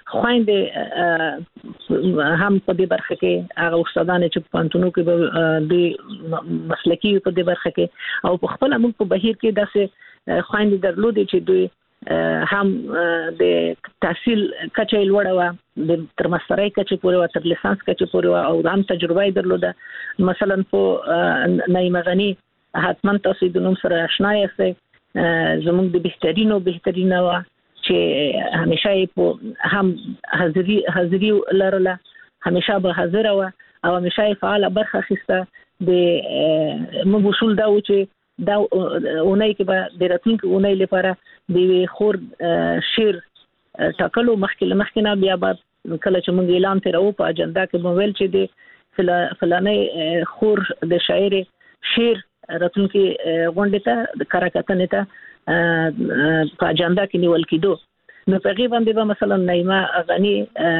خويندې هم په دې برخه کې هغه استادان چې په پانتونو کې به د مسلکی په دې برخه کې او په خپل موږ په بهیر کې داسې خويندې درلودې چې دوی هم د تحصیل کچې لوړه و د تر ماسترۍ کچې پورې و تر لیسانس کچې پورې و او هم تجربه درلوده مثلا په نعیم غنی حتما تاسو د نوم سره آشنا یاستئ زموږ د بهترینو بهترینه و چې همیشه په هم حاضری حاضری لرله همیشه به حاضر و او همیشه فعال برخه اخیسته د موږ اصول دا و چې دا اونۍ کې به د راتلونکي اونۍ لپاره د خور شعر ټاکلو مخکې مخکې نه بیا بعد کله چې موږ اعلان تیرو په اجنډا کې مو ویل چې د فلانه خور د شاعر شعر راتلونکي غونډه ته د کاراکتنې ته په اجنډا کې نیول کېدو نو په غیبه باندې به مثلا نعیمه غنی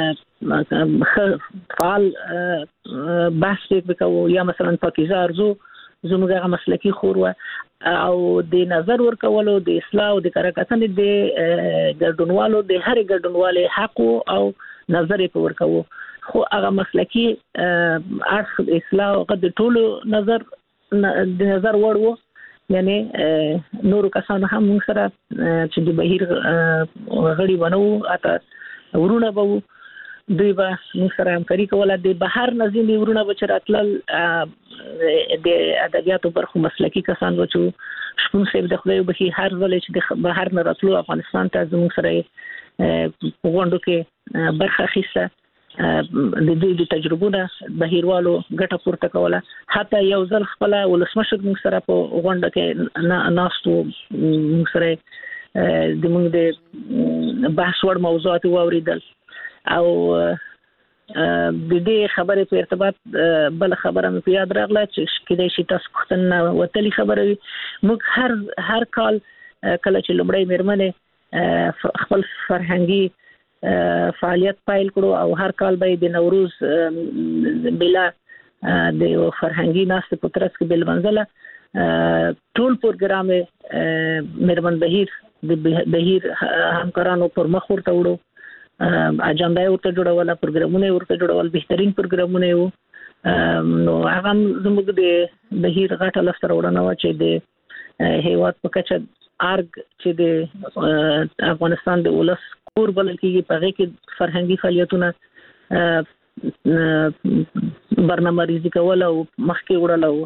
فعال بحث وکړو یا مثلا پاکیزه ارزو زموږه مسلکی خور و او د نظر ورکولو د اصلاح او د کاراکتنې د ګډونوالو د هر ګډونوالو حق او نظر په ورکوو خو هغه مسلکی اخ اصلاح او د ټولو نظر د نظر وړو یعنی نورو کسانو هم موږ سره چې د بهیر غړي ونو اته ورونه بو دوی به موږ سره همکاري کوله د بهر نظیم ورونه بچراتل د ادبیاتو برخو مسلکی کسان و چې شپون صاحب د خدای به هر ځل چې د بهر نه راتلو افغانستان ته زموږ سره غونډو کې برخه اخیسته د دوی د تجربونه بهیروالو ګټه پورته کوله حتی یو ځل خپل ولسمشر موږ سره په غونډه کې ناستو موږ سره د موږ د بحث وړ موضوعات واوریدل او د دې خبرې په ارتباط بل خبره مې یاد راغله چې کله شي تاسو ختنه وتلی خبره موږ هر هر کال کله چې لمړی مېرمنه خپل فرهنګي فعالیت پایل کړو او هر کال به د نوروز بلا د فرهنګي ناست په ترڅ کې بل منځله ټول پروګرام مېرمن بهیر د بهیر همکارانو پر مخ ورته وړو اجنډا ورته جوړول پروګرامونه ورته جوړول بهترین پروګرامونه وو نو هغه زموږ د بهیر غټه لسته وړاندې و چې د هیواد په کچه ارګ چې د افغانستان د ولس کور بلل کېږي په هغه کې فرهنګي فعالیتونه برنامه ریزي کول او مخکې وړل او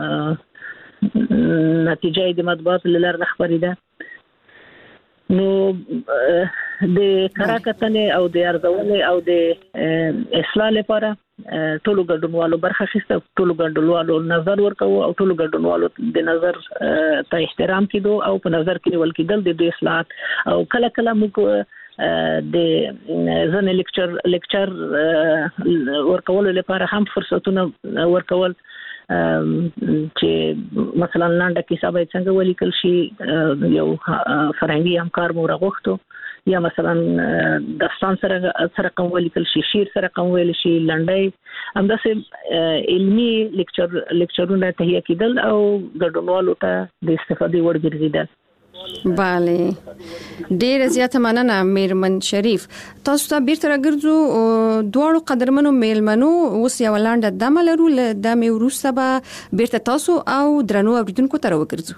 نتیجه د مطبوعات لاره خبرې ده نو د کاراکتنې او د ارزولې او د اصلاح لپاره ټولو ګډونوالو برخه اخیسته ټولو ګډونوالو نظر ورکوو او ټولو ګډونوالو د نظر ته احترام کېدو او په نظر کې ول کېدل د دوی اصلاحات او کله کله موږ د ځنې لیکچر لیکچر ورکول لپاره هم فرصتونه ورکول چې مثلا لاندې کیسه به څنګه ولیکل شي یو فرهنګي همکار مو راغوښتو یا مثلا داستان سره سره کوم ولیکل شي شعر سره کوم ویل شي لنډۍ همداسې علمي لیکچر لیکچرونه تهیه کېدل او ګډونوالو ته د استفادې وړ ګرځیدل bale ډیر زیاته مننه میرمن شریف تاسو ته بیرته راګرځو دوړو قدرمنو میلمنو اوس یو لاندې دمه لرو ل دمه وروسته به بیرته تاسو او درنو اوریدونکو ته راوګرځو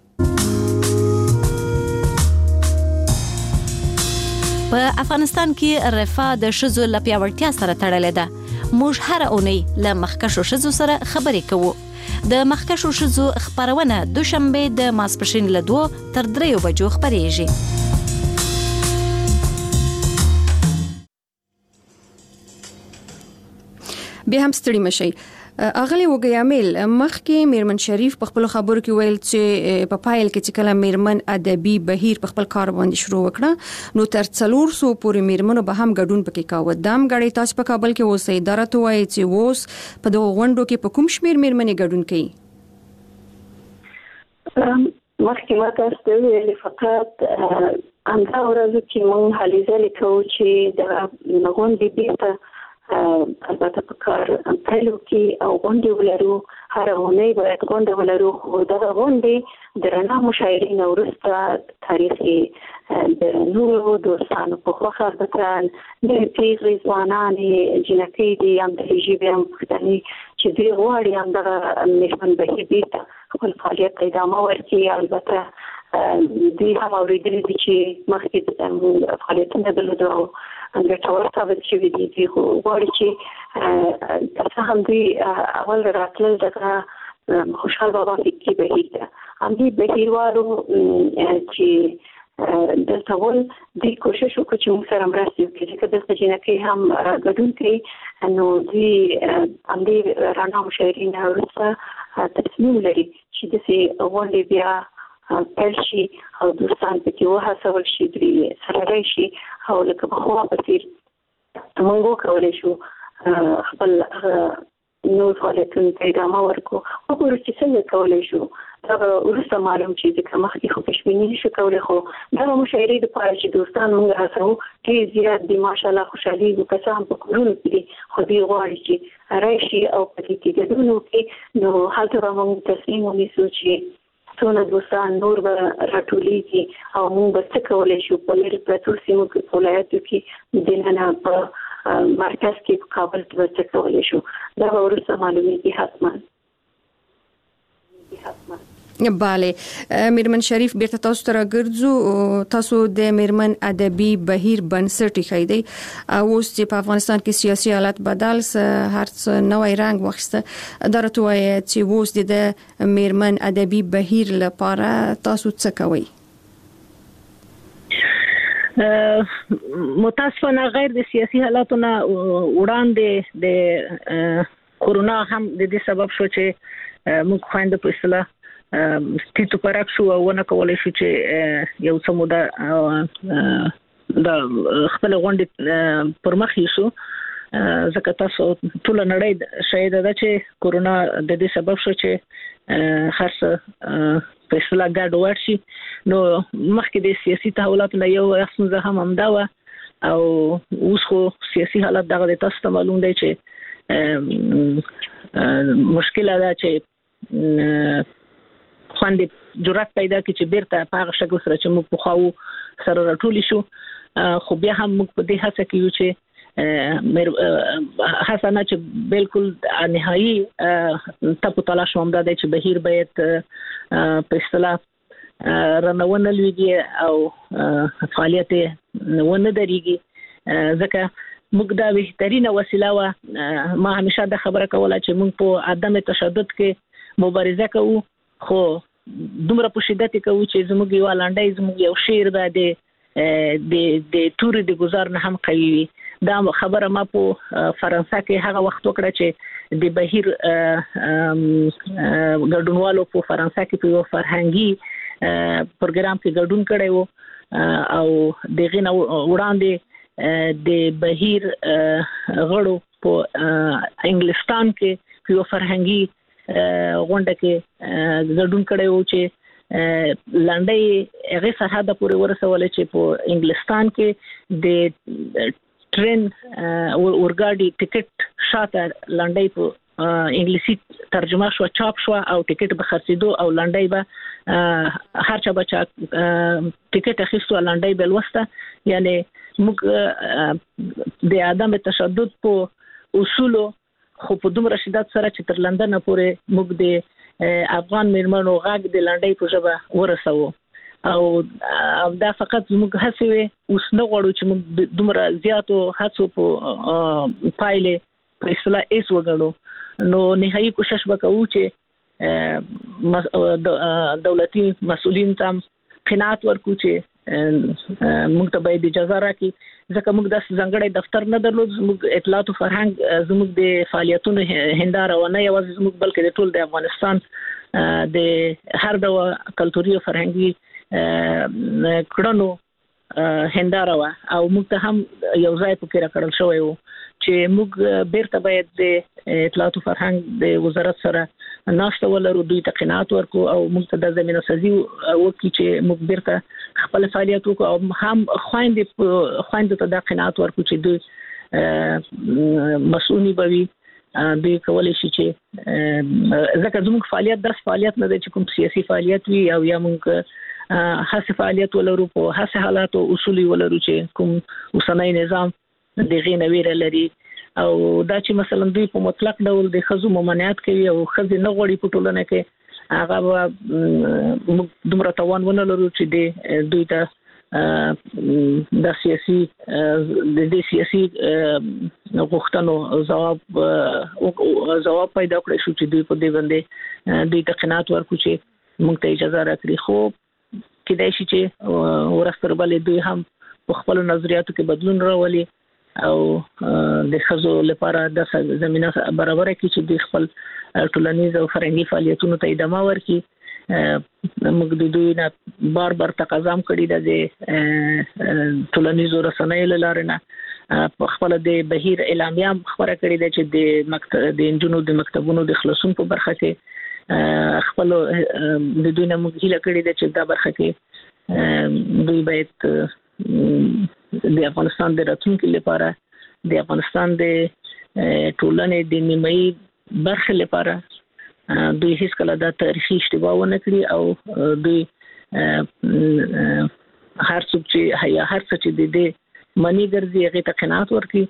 په افغانستان کې رفاه د ښځو له پیاوړتیا سره تړلې ده موږ هر اونۍ له مخکښو ښځو سره خبرې کوو د مخکښو ښځو خبرونه دوشنبه د ماسپښین له دوه تر دریو بجو خبرېږي به هم ستړي مشي اغلی وګیامل مخکې میرمن شریف په خپل خبرو کې ویل چې په پایل کې چې کله میرمن ادبي بهیر په خپل کار باندې شروع وکړه نو تر څلور سو پورې میرمنو به هم ګډون پکې کاوه دام غړي تاسو په کابل کې اوسې اداره ته وایي چې اوس په دغه غونډو کې په کوم شمیر میرمنې ګډون کوي مخکې ما تاسو ته ویل فقط همدا ورځ چې موږ هلې ځلې کوو چې د غونډې بیرته البته په کار پیلو کې او غونډې ولرو هر اونۍ باید غونډه ولرو خو دغه غونډې د رڼا مشاعرین وروسته تاریخي د نورو دوستانو په خوښه البته د پیغلې ځوانانې جنکۍ دي هم د ژبې هم پښتني چې دوی غواړي هم دغه میرمن بهیر بیرته خپل فعالیت ته ادامه ورکړي. البته دوی هم اورېدلي دي چې مخکې فعالیتونه درلودل او ګټور ثابت شوي دي. دوی غواړي چې که هم دوی اول راتلل دغه خوشحال بابا فکري بهیر ده همدې بهیروالو چې دلته ول دوی کوشش وکړي چې موږ سره مرسته وکړي چې دلته جنکۍ هم ګډون کوي نو دوی همدې رڼا مشاعرین وروسته تصمیم لري چې داسې غونډې بیا پیل شي او دوستان پکې وهڅول شي دوی سره راشي او لکه پخوا په څېر موږ وکولی شو خپل نور فعالیتونو ته ادامه ورکړو. وګورو چې څنګه کولی شو. دغه وروسته معلوم چې ځکه مخکې خو پیشبیني نشو کولی خو دغه مشاعرې دپاره چې دوستان موږ هڅوو ډېر زیات دي ماشاءالله خوشحالېږو که څه هم په کورونو کې دي خو دوی غواړي چې راشي او په دې کې ګډون وکړي نو هلته به موږ تصمیم ونیسو چې څونه دوستان نور به راټولېږي او موږ به څه کولی شو په لرې پرتو سیمو کې په ولایتو کې دننه په مرکز کې په کابل کې به څه کولی شو. دا به وروسته معلومېږي حتما. بله میرمن شریف بیرته تاسو ته راګرځو. تاسو د میرمن ادبي بهیر بنسټ ایښی دی اوس چې په افغانستان کې سیاسي حالت بدل س هر څه نوې رنګ واخیسته دا راته وایي چې اوس د میرمن ادبي بهیر لپاره تاسو څه کوئ؟ متاسفانه غیر د سیاسي حالاتونو وړاندې د کورونا هم د دې سبب شو چې موږ خويند په اصطلاح ستیتو پرک شو او ونه کولای شو چې یو څه موده د خپل غونډې پر مخ یشو ځکه تاسو ټول نړۍ شاید دا چې کورونا د دې سبب شو چې خاص په اصطلاح ګډ ورشي نو مخکې د سیاسي تحولاتو نه یو څنګه هم همدا و او اوس خو سیاسي حالت دغه تاسو ته معلوم دی چې مشکل ده چې خوندې جرأت پیدا کړي چې بیرته په هغه شکل سره چې موږ په خواو سره راټول شو خو بیا هم موږ په دې هڅه کې یو چې حسنه چې بالکل نهایی تاسو تلاش ومدا دی چې بهیر باید په اصطلاح رنونه لویږي او فعالیت ونه درېږي ځکه موږ دا بهترینه وسیله و ما همیشه دا خبره کوله چې موږ په عدم تشدد کې مبارزه کوو خو دومره په شدت کوو چې زموږ یو لاندې زموږ یو شعر د د د توري د گزار نه هم قوي وي. دا خبره ما په فرانسه کې هغه وخت وکړه چې د بهیر ګډونوالو په فرانسه کې په یو فرهنګي پروګرام کې ګډون کړی وو او دغه نه وړاندې د بهیر غړو په انګلستان کې په یو فرهنګي غونډه کې ګډون کړی وو چې لنډۍ هغه سرحد پورې ورسول چې په انګلستان کې د ټرین ورګاډي ټیکټ شاته لنډۍ په انګلیسي ترجمه شو چاپ شو او ټیکټ به خرڅېدو او لنډۍ به هر چا بچا ټیکټ اخیستو لنډۍ بل وسته یعنی موږ د عدم تشدد په اصولو خو په دومره شدت سره چې تر لندن پورې موږ د افغان میرمنو غږ د لنډۍ په ژبه ورسوو او دا فقط موږ هڅه وي اوس نه غواړو چې موږ دومره زیاتو هڅو په پایلې په اصطلاح ایس وګڼو نو نهایي کوشش وکړو چې دولتي مسؤلین ته قناعت ورکړو چې موږ ته باید اجازه راکړي ځکه موږ د ځنګړې دفتر نه درلود موږ اطلاعات او فرهنګ زموږ د فعالیتونو هنداره و نه یوازې زموږ بلکې د ټول د افغانستان د هر ډول کلتوري او فرهنګي کړنو هنداره و او موږ ته هم یو ځای پکې راکړل شوی و چې موږ بیرته باید د اطلاعات او فرهنګ د وزارت سره ناشته ولرو دوی ته قناعت ورکو او موږ ته د زمينه سازي وکړي چې موږ بیرته خپل فعالیت وکړو او هم خويندې خويندې ته د قناعت ورکو چې دوی مسؤونی بوي دوی کولای شي چې ځکه زموږ فعالیت د فعالیت نه د کوم سیاسي فعالیت وي او یا موږ هڅه فعالیت ولرو په هڅه حالات او اصول ولرو چې کوم اوسنۍ نظام دغه نویر لري او دا چې مثلا دوی په مطلق ډول د خزو ممانعت کوي او خزي نه غوړي په ټولنه کې هغه دومره توان ونه لرو چې دوی ته د سیاسي د دې سیاسي غوښتنو جواب جواب پیدا کړی شو چې دوی په دې باندې دوی ته قناعت ورکړي چې موږ ته اجازه راکړي خو کېدای شي چې ورستر بلې دوی هم په خپل نظریاتو کې بدلون راولي او د خزو لپاره د زمينه برابر کړي چې د خپل ټولنیز او فرهنګي فعالیتونو ته ادامه ورکړي موږ د دوی نه بار بار تقاضا کړی د ټولنیزو رسنیو لاره نه په خپل د بهیر اعلامیه خبره کړې ده چې د مکتب د انجونو د مکتبونو د خلاصون په برخه کې خپل د دوی نه موږ هیله کړې ده چې دا برخه کې دوی باید د افغانستان د راتلونکي لپاره د افغانستان د ټولنې د نیمایي برخه لپاره دوی هیڅ کله دا تاریخي اشتباه ونه کړی او دوی هر څوک چې یا هر څه چې د دې منی ګرځي هغه ته قناعت ورکړي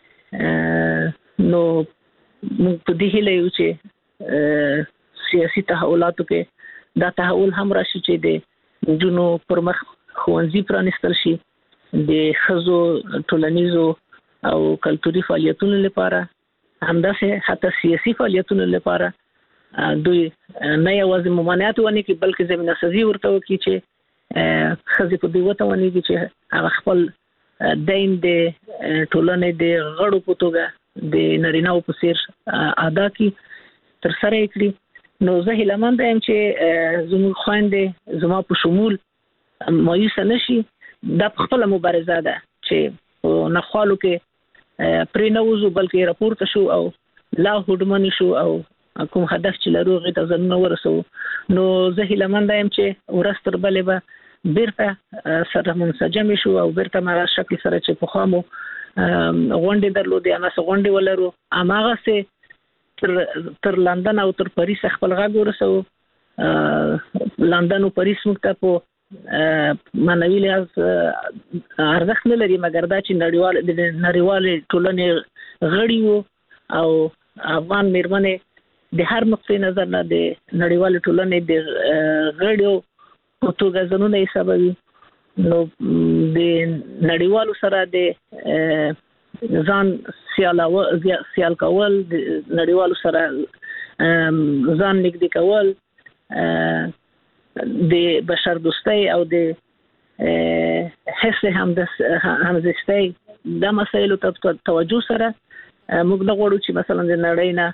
نو موږ په دې هیله یو چې سیاسي تحولاتو کې دا تحول هم راشي چې د جنو پر مخ خوانزي پرانستل شي د خزو ټولنیزو او کلتوري فعالیتونو لپاره همداسې حتی سیاسي فعالیتونو لپاره دوی نه یوازې ممانعت ونه کې بلکې زمينه سازي ورته وکړي چې خزي په دې وته ونه کې چې هغه خپل دین د ټولنې د غړو په توګه د نارینه‌و په څیر ادا کی تر سره کړی نو زه هیلمند یم چې زموږ خويندې زما په شمول مایوس نشي د خپل مبارزه ده چې نه خالو کې پرې نه وځو بلکې راپورته شو او لا هډمن شو او کوم هدف چې لرو غي ته ځنه ورسو نو زه هیلمند یم چې ورستر بلې به بیرته سره منسجم شو او بیرته ما شکل سره چې په خامو غونډې درلودې انا سره غونډې ولرو اماغه سه تر تر لندن او تر پاریس خپل غږ ورسو لندن او پاریس مکته په مانوي لحاظ ارزښت نه لري مګر دا چې نړیوال د نړیوال ټولنې غړي وو او افغان میرمنې د هر نقطې نظر نه د نړیوال ټولنې د غړیو په توګه ځنونه حسابوي نو د نړیوالو سره د ځان سیالاو سیال کول د نړیوالو سره ځان نږدې کول د بشر دوستۍ او د حس همزیستۍ د مسایلو ته توجه سره موږ نه غواړو چې مثلا د نړۍ نه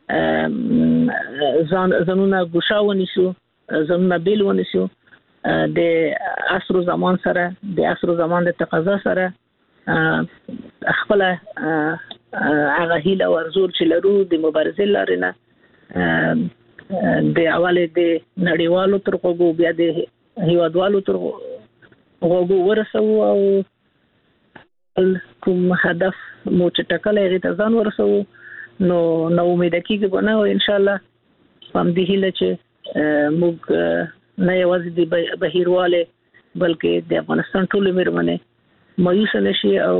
ځان ځنونه ګوښه ونیسو ځنونه بیل ونیسو د عصر زمان سره د عصر زمان د تقاضا سره خپل هغه هیله ورزور چې لرو د مبارزې لارې نه د اواله د نړیوالو تر کوګو بیا د هیوادوالو تر کوګو ورسو او کوم هدف مو چې ټکلې غته ځان ورسو نو نو امید کیږي بنه او ان شاء الله هم دې هله چې موږ نه یوازې د بهیرواله بلکې د افغانستان ټول میرمنې مایوس نشي او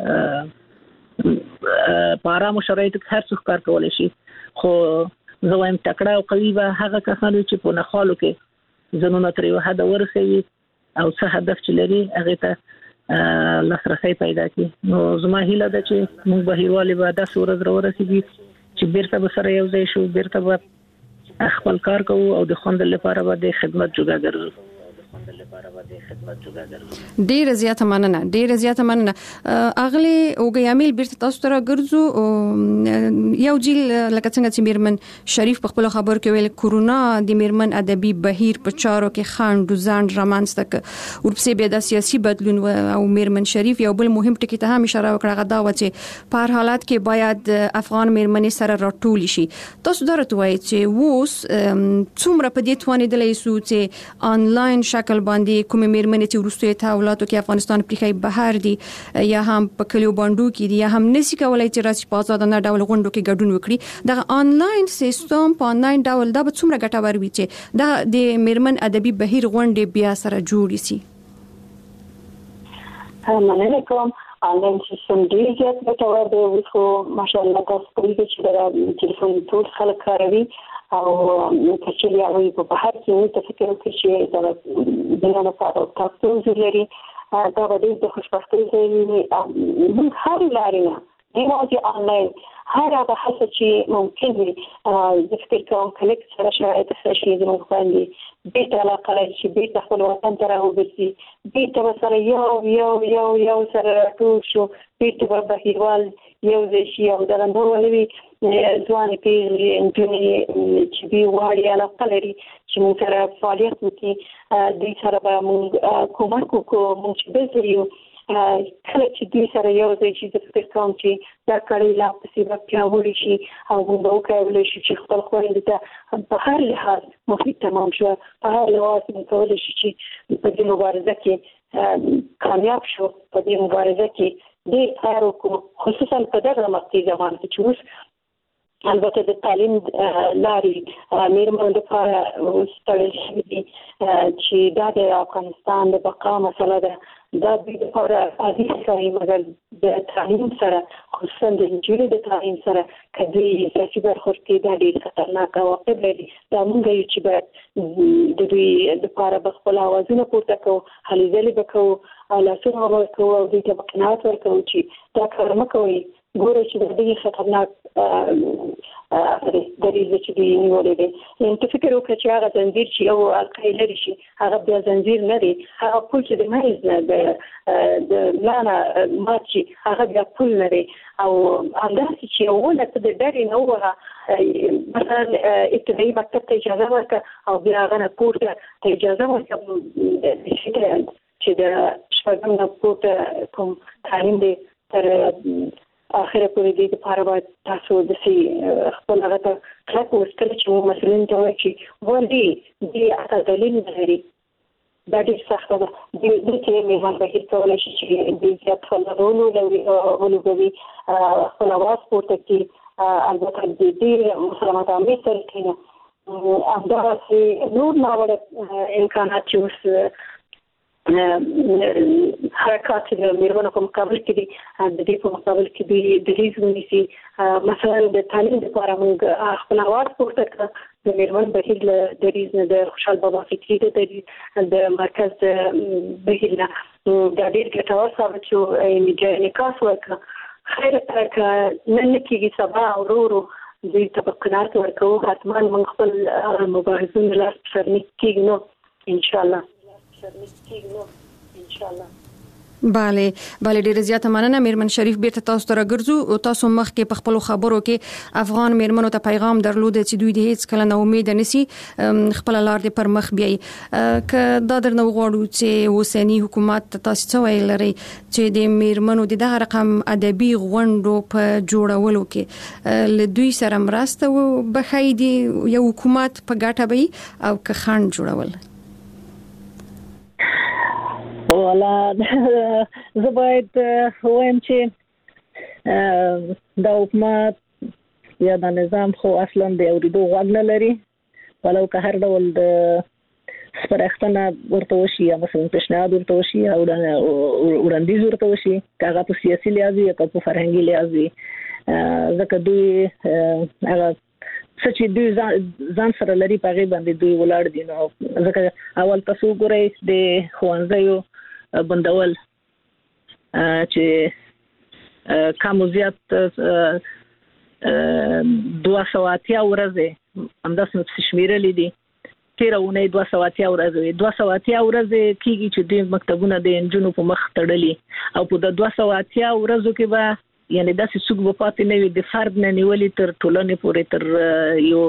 په آرام شرایطو کې هر څه کار کولای شي خو زه وایم تکړه او قوي به هغه کسان چې په نخالو کې زنونه تر یو حد ورسوي او څه هدف چې لري هغه ته لاسرسي پیدا کړي نو زما هیله ده چې موږ به هیواله به د سورز ورسېږي چې بیرته به سره یو ځای شو بیرته به خپل کار کوو او د خوند لپاره به د خدمت جوګه ګرځو ډیر زیاته مننه ډیر زیاته مننه اغلی اوګیامل بیرته تاسو ته راګرځو یو جیل لکه څنګه چې میرمن شریف په خپل خبر کې ویل کورونا د میرمن ادبي بهیر په چارو کې خاند ځان رامانستک ورپسې به د سیاسي بدلون او میرمن شریف یو بل مهم ټکی ته هم اشاره وکړه غدا و چې په حالات کې باید افغان میرمنې سره راټول شي تاسو درته وایي چې ووس څومره په دې توانې دلې سو چې انلاین شکل شکل باندې کومې میرمنې چې وروسته تحولاتو کې افغانستان پرېخي بهر دي یا هم په کلیو باندې کې دي یا هم نسی کولای چې راشي په آزادانه ډول غونډو کې ګډون وکړي د انلاین سیستم په انلاین ډول دا به څومره ګټور وي چې دا د میرمن ادبي بهیر غونډې بیا سره جوړ شي. مننه کوم. انلاین سیستم ډیر زیات ګټور دی خو ماشاءالله تاسو کولی چې د ټلیفون ټول خلک کاروي او کچې یاوي په بهر کې نو تفکر وکړي چې دا د نه لپاره تاسو زیری دا به د خوشبختۍ ځای موږ هر لارې نه یوازې انلاین هر هغه هڅه چې ممکن وي د فکر کوم کلیک سره شرایط شي د موږ باندې بیت علاقه لري چې بیت خپل وطن ته راوځي بیت سره یو یو یو یو سره ټول شو بیت په بهیروال یو ځای شي او د نور ولوي ځوان پیغلي انټونی چې بي واړی علاقه لري چې موږ سره فعالیت وکړي د سره به موږ کومک وکړو موږ چې بزریو کله چې دوی سره یو ځای چې د فکر کوم چې دا کړي لا پسې به پیاوړي شي او موږ وکولای شو چې خپل خويندې ته په هر لحاظ مفید تمام شو په هر لحاظ موږ کولای شو چې په دې مبارزه کې کامیاب شو په دې مبارزه کې ډېر کار وکړو خصوصا په دغه وختي زمانه کې چې اوس البته د تعلیم لارې میرمنو لپاره ستړل شوي دي چې دا د افغانستان د بقا مسله ده دا د لپاره عادي ښکاري مګر د تعلیم سره خصوصا د نجونو د تعلیم سره کدی سیاسي برخورد دا ډېر خطرناک عواقب لري دا موږ یو چې باید د دوی لپاره به خپل اوازونه پورته کوو هلې ځلې به کوو او لاسونه به ورکوو او دوی ته به قناعت ورکوو چې دا کار مه کوئ ګوره چې د دې خطرناک دریځ چې دی نیولې دی نو ته فکر وکړه چې هغه زنجیر چې یو القاعده لري شي هغه بیا زنجیر نه دی هغه پول چې د مریض نه د د لانا مات شي هغه بیا پول نه دی او همداسې چې اوله ته د ډېرې نه وغه مثلا ابتدایي مکتب ته اجازه ورکړه او بیا هغه نه کور ته اجازه ورکړه چې د شپږم نه پورته کوم تعلیم دی تر اخره پورې دې لپاره باید تاسو د سي خپل هغه ته کلک وستل چې موږ مسلمان ته وایي چې ولې دې اته دلیل لري دا ډېر سخت ده د دې چې میوان به هیڅ کولای شي چې دې زیات خلګونو ولوي خپل اواز پورته کړي البته د دې مسلمانانو امي سره کېنه همداسې نور ناوړه امکانات چې اوس حرکات د میرمنو په مقابل کې دي د دې په مقابل کې دي د دې زمونږ مثلا د تعلیم لپاره موږ خپل اواز پورته کړ د میرمن بهیر د دې نه د خوشحال بابا فکري د د مرکز بهیر نه د ډېر ګټور ثابت شو میډیا انعکاس وکړ خیر تک نن کېږي سبا ورورو دوی ته په قناعت ورکوو حتما موږ خپل مبارزون لاس سرنیک کېږي نو ان شاء الله bale bale ډیره زیاته مننه میرمن شریف بیرته تاسو ته راګرځو تاسو مخ کې په خپل خبرو کې افغان میرمنو ته پیغام درلود چې دوی د هیڅ کله نه امید نسی خپل لار دې پر مخ بیاي ک دا درنه غواړو چې اوسنی حکومت تاسو څه ویل لري چې د میرمنو د دغه رقم ادبي غونډو په جوړولو کې ل دوی سره مرسته وبخیدي یو حکومت په ګټه وي او که خان جوړول ولا زه باید وایم چې دا حکومت یا دا نظام خو اصلا د اوریدو غوږ نه لري ولو که هر ډول د سپارښتنه ورته وشي یا مثلا پیشنهاد ورته وشي او وړاندیز ورته وشي هغه په سیاسي لحاظ یا په فرهنګي لحاظ ځکه دوی هغه څه چې دوی ځان سره لري په هغې باندې دوی ولاړ دي نو ځکه اول تاسو وګورئ د ښوونځیو بندول چې کم زیات دوه سوه اتیا ورځې همداسې مې پسې شمېرلې دي تېره اونۍ دوه سوه اتیا ورځې دوه سوه اتیا ورځې کېږي چې دوی مکتبونه د نجونو په مخ تړلي او په د دوه سوه اتیا ورځو کې به یعنی داسې څوک به پاتې نه وي د فرد نه نیولې تر ټولنې پورې تر یو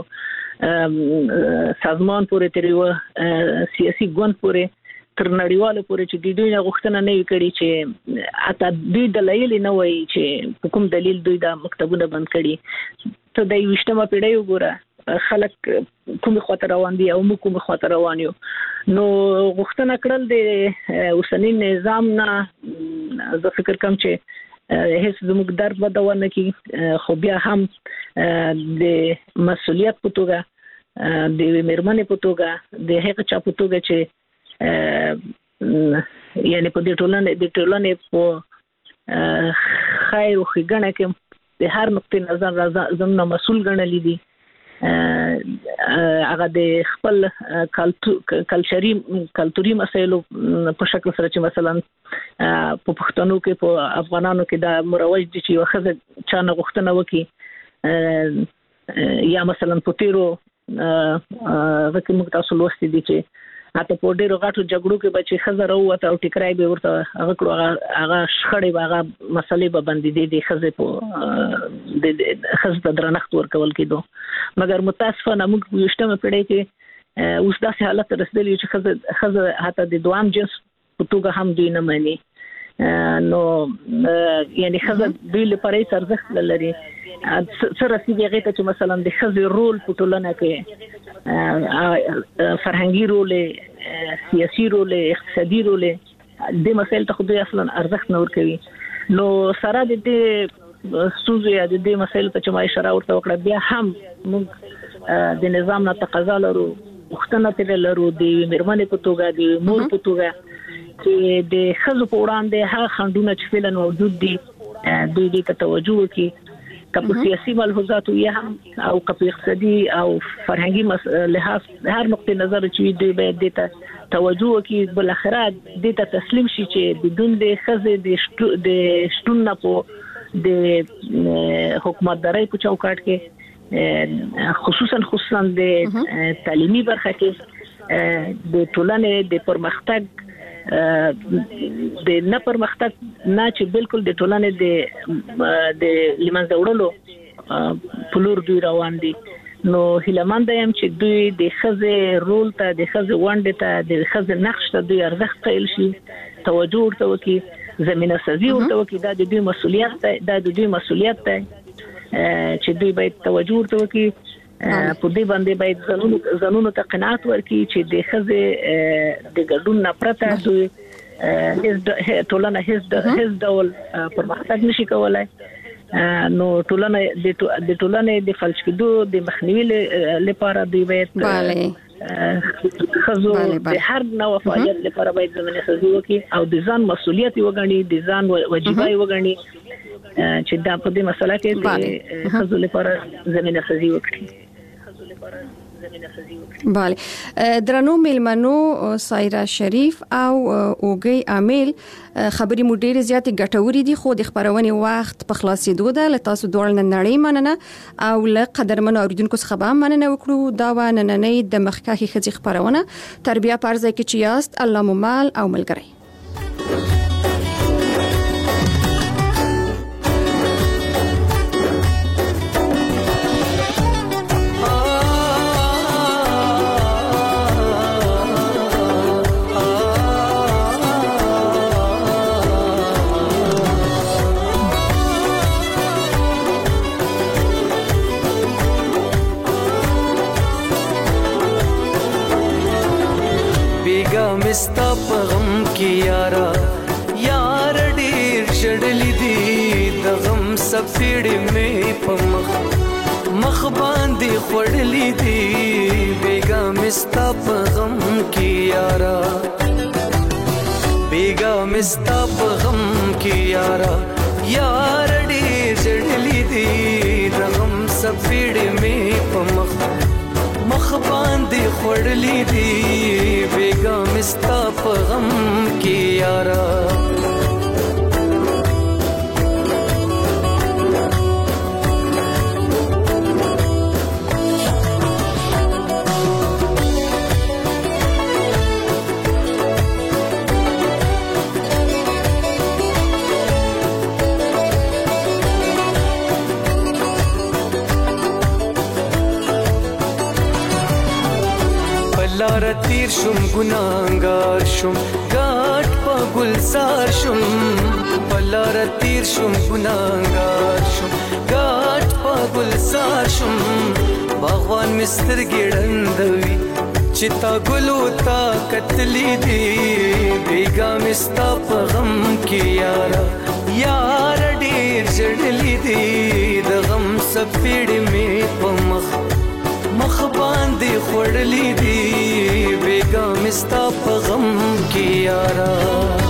سازمان پورې تر یو سیاسي ګوند پورې تر نړیوالو پورې چې دوی نه غوښتنه نه وي کړې چې اته دوی دلایل نه وایي چې کوم دلیل دوی دا مکتبونه بند کړي ته د یوشتمه پیړۍ وګوره خلک کومه خاطر روان دي او موږ کومه خاطر روان یو. نو غوښتنه کړل د اوسنی نظام نه زه فکر کوم چې هیڅ زموږ درد ودونه کی خو بیا هم د مسولیت په توګه د میرمنې په توګه د هغه چا په توګه چې یعنی په دې ټولنې د ټولنې په خیر او ښېګڼه کې د هر نقطې نظر زموږ مسؤل ګڼلې دي. هغه د خپل کلچري کلتوري مسایلو په شکل سره چې مثلا په پښتنو کې په افغانانو کې دا مروج دي چې واخه چا نه غوښتنه وکي یا مثلا په تیرو وکه موږ تاسو لوستي دي چې اته په ډیرو غاټو جګړو کې بچي خزر وته او ټکرای به ورته هغه کړو هغه شخړې به هغه مسلې به باندې دي د خزې په د خزې درنښت ورکول کېدو. مګر متاسفانه موږ په یشتمه پیړۍ کې اوس داسې حالت رسیدلی چې خزې خزې حتی د دوام جنس په توګه هم دوی نه مانی. نو یعنی خزې دوی لپاره یې ارزښت لري. سره سیږي هغه ته چې مثلا د خزې رول په ټولنه کې فرهنګي رول، سیاسي رول، اقتصادي رول د مسایل ته خو دوی اصلا ارزښت نه ورکوي. نو سره د دې سوزي د دې مسایل ته چې ما اشاره ورته وکړه بیا هم موږ د نظام نه تقاضا لرو، غوښتنه ترې لرو د میرمنې په توګه د مور په توګه چې د ښځو په وړاندې هغه خنډونه چې فعلا موجود دي دوی دې ته توجه وکړي، که په سیاسي ملحوظاتو یا هم او که په اقتصادي او فرهنګي لحاظ هر نقطې نظر چې دوی باید دې ته توجه وکړي. بل اخره دې ته تسلیم شي چې بدون د ښځې د شتون نه په د حکومتدارۍ په چوکاټ کې خصوصا خصوصا د تعلیمي برخه کې د ټولنې د پرمختګ د نه پرمختګ نه چې بالکل د ټولنې د د لمنځه وړلو په لور دوی روان دي. نو هیلمند یم چې دوی د ښځې رول ته، د ښځې ونډې ته، د ښځې نقش ته دوی ارزښت قایل شي، توجه ورته وکړي، زمینه سازي ورته وکړي. دا د دوی مسؤلیت دی، دا د دوی مسؤلیت دی چې دوی باید توجه ورته وکړي. په دې باندې باید زنونو زنونو ته قناعت ورکړي چې د ښځې د ګډون نه پرته دوی هیڅ ټولنه هیڅ ډول پرمختګ نشي کولای. نو ټولنه د ټولنې د فلج کېدو د مخنیوي لپاره دوی باید خزو د هر نوع فعالیت لپاره باید زمینه سازي وکړي او د ځان مسؤلیت وګڼي، د ځان واجبای وګڼي چې دا په دې مسله کې د خزو لپاره زمینه سازي وکړي. بله درنو میلمنو سایرا شریف او اوګي عامل خبري مو ډېر زیات ګټوري دي، خو د خبرونې وخت په خلاصېدو ده. له تاسو دوړ نه نړۍ مننه او له قدرمنو اوریدونکو څخه به مننه وکړو. دا و نننې د مخکخي خځې خبرونه تربیه پرځای کې چې یاست الله مو مال او ملګری. مستا پغم کی یارا یار ډیر شړلې دي د غم سفیړې مې پمخ مخ باندې خړلې دي بیگا مستا پغم کی یارا بیگا مستا پغم کی یارا یار ډیر شړلې دي د غم سفیړې مې پمخ مخ باندې خړلې دي بیگا مستا په غم کې یارا. لار تیر شم ګناګار شم ګاټ په ګلزار شم بلار تیر شم ګناګار شم ګاټ په ګلزار شم باغوان مستر ګړندوي چې تا ګلو تا کتلی دی بیګا مستا په غم کې یارا یار ډیر جړلی دی د غم سپېړې مې په مخ مخ باندې خړلې دی بیګا مستا په غم کې یارا